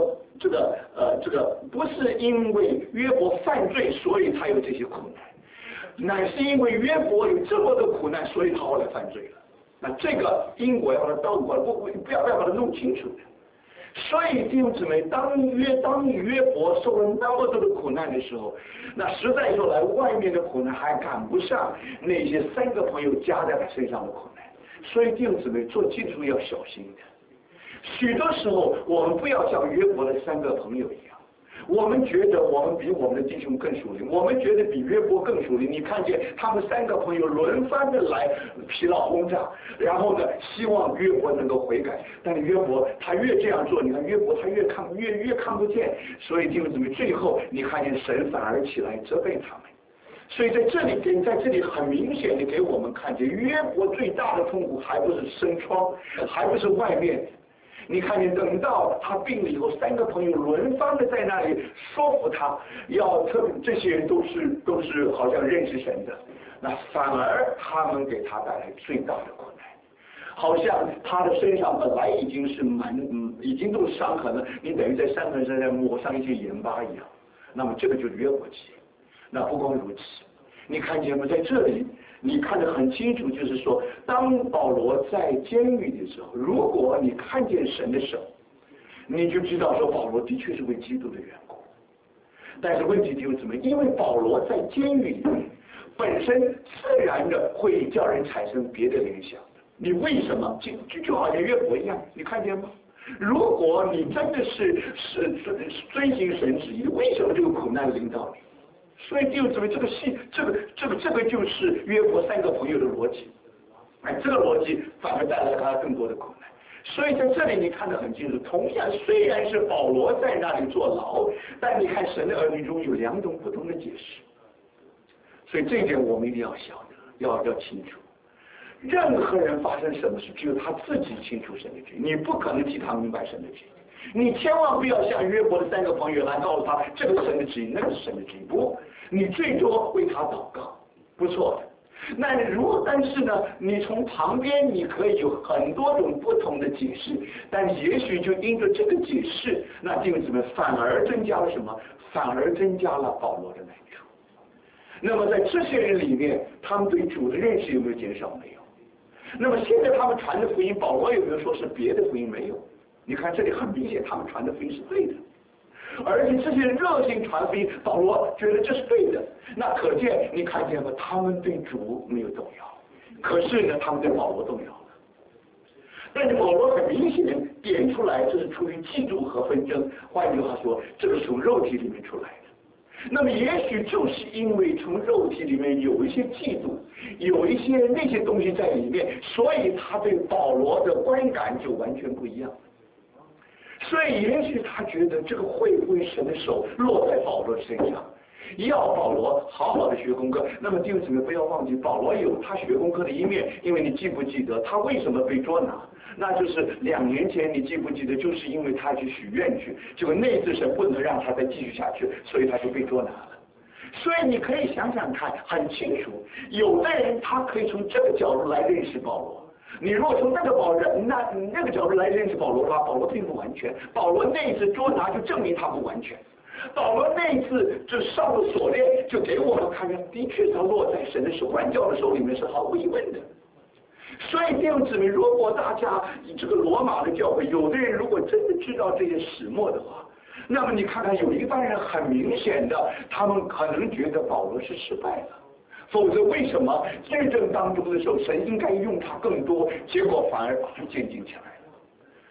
为约伯犯罪，所以他有这些苦难，乃是因为约伯有这么多苦难，所以他后来犯罪了。那这个因果要把它倒过来，不要把它弄清楚的。所以弟兄姊妹，当约伯受了那么多的苦难的时候，那实在说来，外面的苦难还赶不上那些3个朋友加在他身上的苦难。所以弟兄姊妹，做基督徒要小心的。许多时候，我们不要像约伯的3个朋友一样，我们觉得我们比我们的弟兄更属灵，我们觉得比约伯更属灵。你看见他们3个朋友轮番的来疲劳轰炸，然后呢，希望约伯能够悔改。但是约伯他越这样做，你看约伯他越看不见。所以弟兄姊妹，最后你看见神反而起来责备他们。所以在这里很明显的给我们看见，约伯最大的痛苦还不是生疮，还不是外面。你看见等到他病了以后，3个朋友轮番的在那里说服他，这些人都是好像认识神的，那反而他们给他带来最大的苦难，好像他的身上本来已经是已经都是伤痕了，你等于在伤痕上再抹上一些盐巴一样。那么这个就是约伯记。那不光如此，你看见吗？在这里你看得很清楚，就是说，当保罗在监狱的时候，如果你看见神的手，你就知道说保罗的确是为基督的缘故。但是问题就是什么？因为保罗在监狱里面，本身自然的会叫人产生别的联想的。你为什么就好像约伯一样？你看见吗？如果你真的是遵行神旨意，为什么这个苦难临到你？所以弟兄姊妹，这个就是约伯3个朋友的逻辑，这个逻辑反而带来他更多的苦难。所以在这里你看得很清楚，同样虽然是保罗在那里坐牢，但你看神的儿女中有2种不同的解释。所以这一点我们一定要晓得，要清楚。任何人发生什么事，只有他自己清楚神的旨意，你不可能替他明白神的旨意。你千万不要像约伯的3个朋友来告诉他这个是神的旨意，那个是神的旨意。不，你最多为他祷告，不错的。但是呢，你从旁边你可以有很多种不同的解释，但也许就因着这个解释，那弟兄姊妹反而增加了什么？反而增加了保罗的难处。那么在这些人里面，他们对主的认识有没有减少？没有。那么现在他们传的福音，保罗有没有说是别的福音？没有。你看这里很明显，他们传的福音是对的，而且这些热心传福音，保罗觉得这是对的。那可见你看见吗？他们对主没有动摇，可是呢，他们对保罗动摇了。但是保罗很明显点出来，这是出于嫉妒和纷争。换句话说，这个从肉体里面出来的。那么也许就是因为从肉体里面有一些嫉妒，有一些那些东西在里面，所以他对保罗的观感就完全不一样。所以也许他觉得这个会不会神的手落在保罗身上，要保罗好好的学功课。那么弟兄姊妹不要忘记，保罗有他学功课的一面，因为你记不记得他为什么被捉拿？那就是2年前，你记不记得？就是因为他去许愿去，结果那次神不能让他再继续下去，所以他就被捉拿了。所以你可以想想看，很清楚，有的人他可以从这个角度来认识保罗。你如果从那个角度来认识保罗的话，保罗并不完全。保罗那一次捉拿就证明他不完全。保罗那一次就上了锁链，就给我们看见，的确他落在神的手、万教的手里面是毫无疑问的。所以弟兄姊妹，如果大家这个罗马的教会，有的人如果真的知道这些始末的话，那么你看看有一半人很明显的，他们可能觉得保罗是失败了。否则为什么战争当中的时候，神应该用他更多，结果反而把他监禁起来了？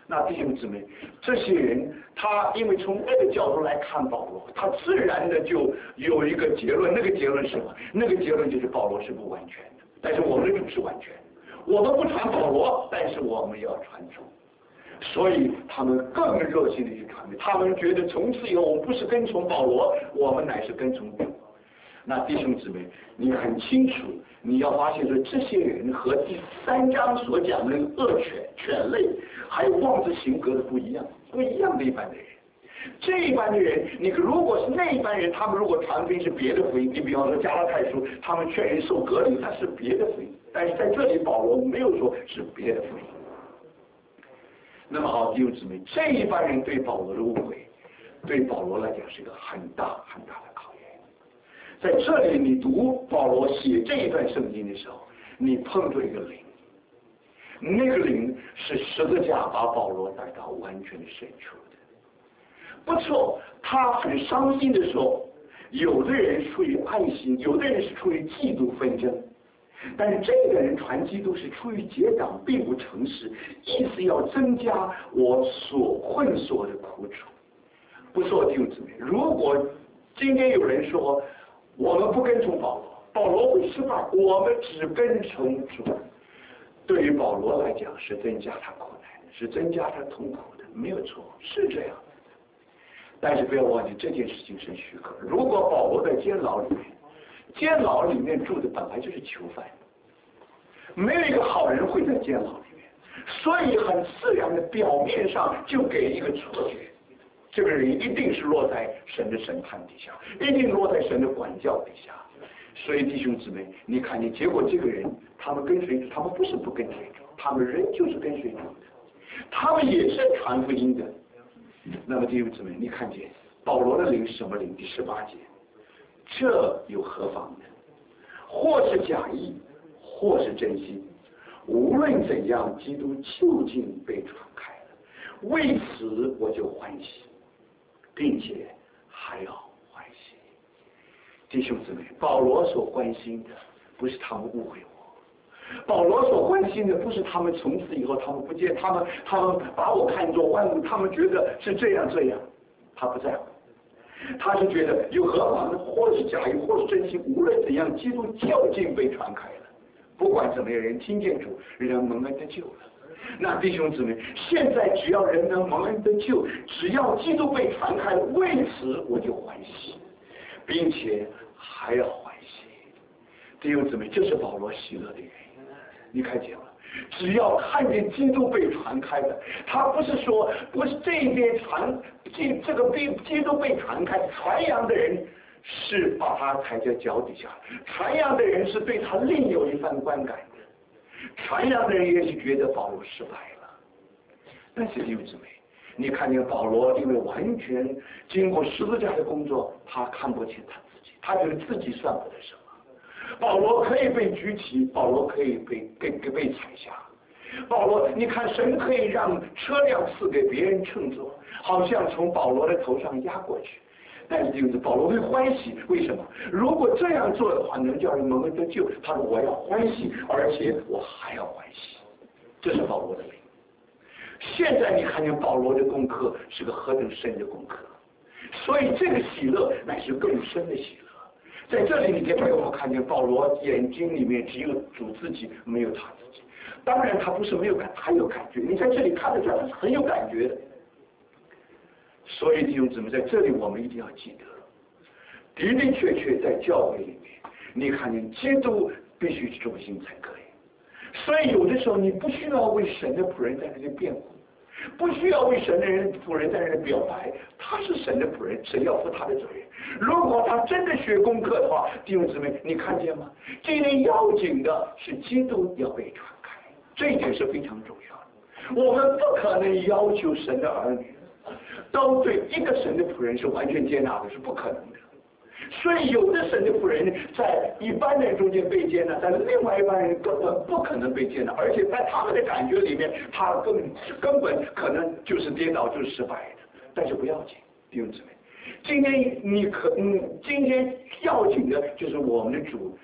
那弟兄姊妹，这些人他因为从那个角度来看保罗，他自然的就有一个结论，那个结论是什么？那个结论就是保罗是不完全的，但是我们的主是完全的。我们不传保罗，但是我们要传主。所以他们更热心的去传递，他们觉得从此以后我们不是跟从保罗，我们乃是跟从主。那弟兄姊妹，你很清楚，你要发现说这些人和第3章所讲的那个恶犬类，还有妄自行格的不一样的一般的人。这一般的人，你如果是那一般人，他们如果传福音是别的福音，你比方说加拉太书，他们劝人受隔离，那是别的福音。但是在这里保罗没有说是别的福音。那么好，弟兄姊妹，这一般人对保罗的误会，对保罗来讲是一个很大很大的考验。在这里，你读保罗写这一段圣经的时候，你碰到一个灵，那个灵是十字架把保罗带到完全的深处的。不错，他很伤心的时候，有的人出于爱心，有的人是出于嫉妒纷争。但是这个人传基督是出于结党，并不诚实，意思要增加我所混所的苦楚。不错，弟兄姊妹，如果今天有人说我们不跟从保罗，保罗会失败，我们只跟从主，对于保罗来讲是增加他苦难，是增加他痛苦的，没有错，是这样的。但是不要忘记这件事情是许可。如果保罗在监牢里面，监牢里面住的本来就是囚犯，没有一个好人会在监牢里面，所以很自然的表面上就给一个错觉，这个人一定是落在神的审判底下，一定落在神的管教底下。所以弟兄姊妹，你看见结果这个人，他们跟随主，他们不是不跟随主，他们仍旧是跟随主的，他们也是传福音的。那么弟兄姊妹，你看见保罗的灵是什么灵？第18节，这有何妨呢？或是假意，或是真心，无论怎样，基督究竟被传开了，为此我就欢喜，并且还要欢喜。弟兄姊妹，保罗所关心的不是他们误会我，保罗所关心的不是他们从此以后他们不见他们把我看作万物，他们觉得是这样，他不在乎。他是觉得有何妨呢？或是假意，或是真心，无论怎样，基督究竟被传开了。不管怎么样，人听见主，人蒙恩得救了。那弟兄姊妹，现在只要人能蒙恩得救，只要基督被传开了，为此我就欢喜，并且还要欢喜。弟兄姊妹，这是保罗喜乐的原因。你看见吗？只要看见基督被传开的，他不是说不是这边传这个基督被传开，传扬的人是把他踩在脚底下，传扬的人是对他另有一番观感的，传扬的人也许觉得保罗失败了。但是弟兄姊妹，你看见保罗因为完全经过十字架的工作，他看不见他自己，他觉得自己算不得什么。保罗可以被举起，保罗可以被踩下。保罗，你看神可以让车辆赐给别人乘坐，好像从保罗的头上压过去。但是就是保罗会欢喜，为什么？如果这样做的话，能叫人蒙恩得救。他说我要欢喜，而且我还要欢喜。这是保罗的灵。现在你看见保罗的功课是个何等深的功课，所以这个喜乐乃是更深的喜乐。在这里，你可以给我们看见保罗眼睛里面只有主自己，没有他自己。当然，他不是没有感，他有感觉。你在这里看得出来，他是很有感觉的。所以弟兄姊妹，在这里我们一定要记得，的的确确在教会里面，你看见基督必须是中心才可以。所以有的时候你不需要为神的仆人在那里辩护，不需要为神的仆人在那里表白，他是神的仆人，神要负他的责任。如果他真的学功课的话，弟兄姊妹，你看见吗？这里要紧的是基督要被传开，这一点是非常重要的。我们不可能要求神的儿女都对一个神的仆人是完全接纳的，是不可能的。所以有的神的仆人在一般人中间被接纳，但是另外一般人根本不可能被接纳，而且在他们的感觉里面，他根本可能就是跌倒，就是失败的。但是不要紧，弟兄姊妹，今天要紧的就是我们的主，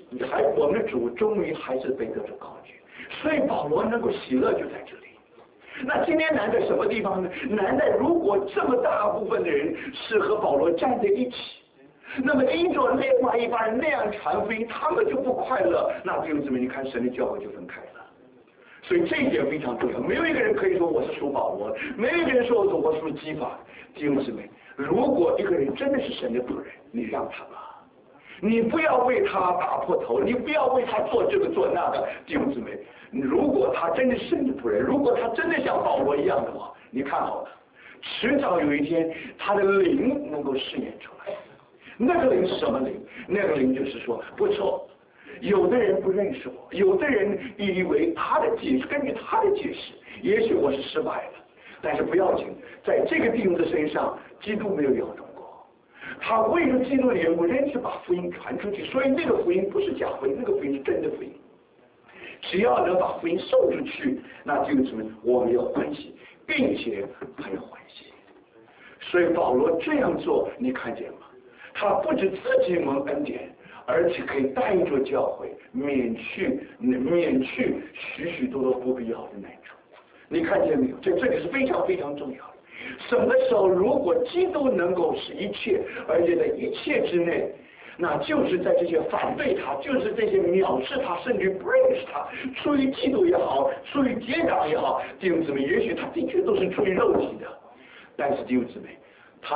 我们的主终于还是被得着高举，所以保罗能够喜乐就在这里。 那今天难在什么地方呢？难在如果这么大部分的人是和保罗站在一起，那么因着另外一帮人那样传福音，他们就不快乐，那弟兄姊妹，你看神的教会就分开了。所以这一点非常重要，没有一个人可以说我是属保罗，没有一个人说我属基法。弟兄姊妹，如果一个人真的是神的仆人，你让他吧，你不要为他打破头，你不要为他做这个做那个。弟兄姊妹，如果他真的是神的仆人，如果他真的像保罗一样的话，你看好了，迟早有一天他的灵能够试验出来。那个灵是什么灵？那个灵就是说，不错，有的人不认识我，有的人以为他的解释，根据他的解释，也许我是失败的，但是不要紧，在这个弟兄的身上，基督没有摇动过。他为了基督的缘故，仍是把福音传出去，所以那个福音不是假福音，那个福音是真的福音。只要能把福音送出去，那弟兄姊妹，我们要欢喜，并且还要欢喜。所以保罗这样做，你看见吗？他不止自己蒙恩典，而且可以带着教会免去许许多多不必要的难处。你看见没有？这里是非常非常重要的。什么时候如果基督能够使一切，而且在一切之内，那就是在这些反对他，就是这些藐视他，甚至不认识他，出于嫉妒也好，出于结党也好，弟兄姊妹，也许他的确都是出于肉体的，但是弟兄姊妹，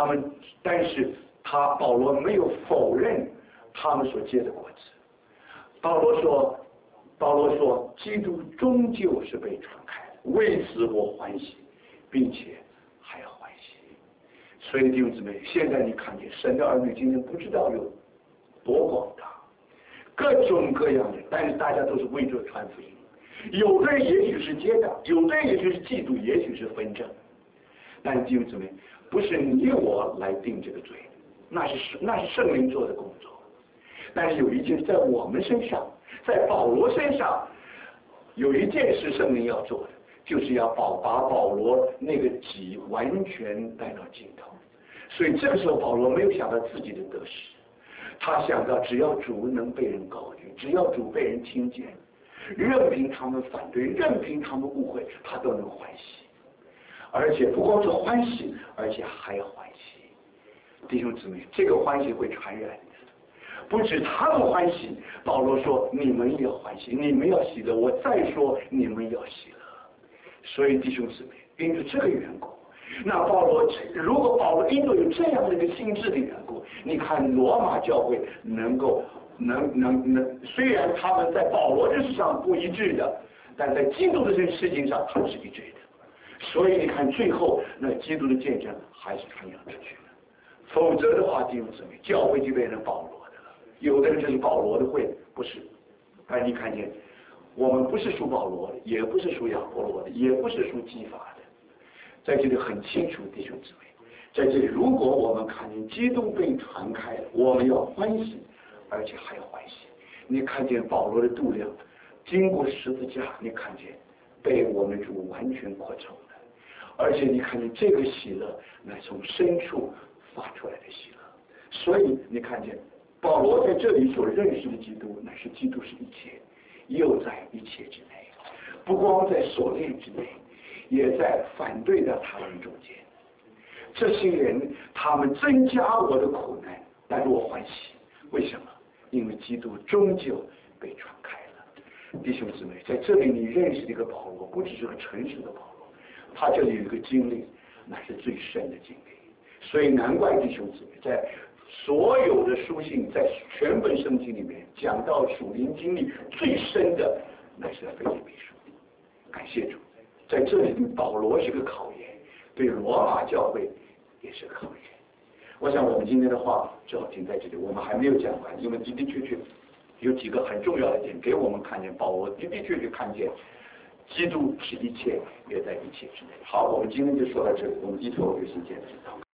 保罗没有否认他们所结的果子。保罗说，基督终究是被传开的，为此我欢喜，并且还要欢喜。所以弟兄姊妹，现在你看见神的儿女今天不知道有多广大，各种各样的，但是大家都是为着传福音。有的人也许是结党，有的人也许是嫉妒，也许是纷争。但是弟兄姊妹，不是你我来定这个罪，那是圣灵做的工作。但是有一件在我们身上，在保罗身上，有一件事圣灵要做的，就是要把保罗那个己完全带到尽头。所以这个时候保罗没有想到自己的得失，他想到只要主能被人高举，只要主被人听见，任凭他们反对，任凭他们误会，他都能欢喜。而且不光是欢喜，而且还要欢喜。弟兄姊妹，这个欢喜会传染的，不止他们欢喜，保罗说你们也要欢喜，你们要喜乐，我再说你们要喜乐。所以弟兄姊妹，因着这个缘故，那如果保罗因为有这样的一个心智的缘故，你看罗马教会能够虽然他们在保罗的事上不一致的，但在基督的这个事情上他们是一致的。所以你看最后那基督的见证还是传扬出去了。否则的话，弟兄姊妹，教会就变成保罗的了。有的人就是保罗的会，不是。但你看见，我们不是属保罗的，也不是属亚波罗的，也不是属基法的。在这里很清楚，弟兄姊妹，在这里如果我们看见基督被传开了，我们要欢喜，而且还要欢喜。你看见保罗的度量，经过十字架，你看见被我们主完全扩充了。而且你看见这个喜乐乃从深处发出来的喜乐。所以你看见保罗在这里所认识的基督，乃是基督是一切，又在一切之内，不光在所恋之内，也在反对的他人中间。这些人他们增加我的苦难，但是我欢喜。为什么？因为基督终究被传开了。弟兄姊妹，在这里你认识这个保罗，不只是个诚实的保罗，他这里有一个经历，乃是最深的经历。所以难怪弟兄姊妹，在所有的书信，在全本圣经里面讲到属灵经历最深的，乃是在腓立比书。感谢主，在这里对保罗是个考验，对罗马教会也是个考验。我想我们今天的话只好停在这里，我们还没有讲完，因为的的确确有几个很重要的点给我们看见，保罗的的确确看见基督是一切，也在一切之内。好，我们今天就说到这里，我们低头有时间知道。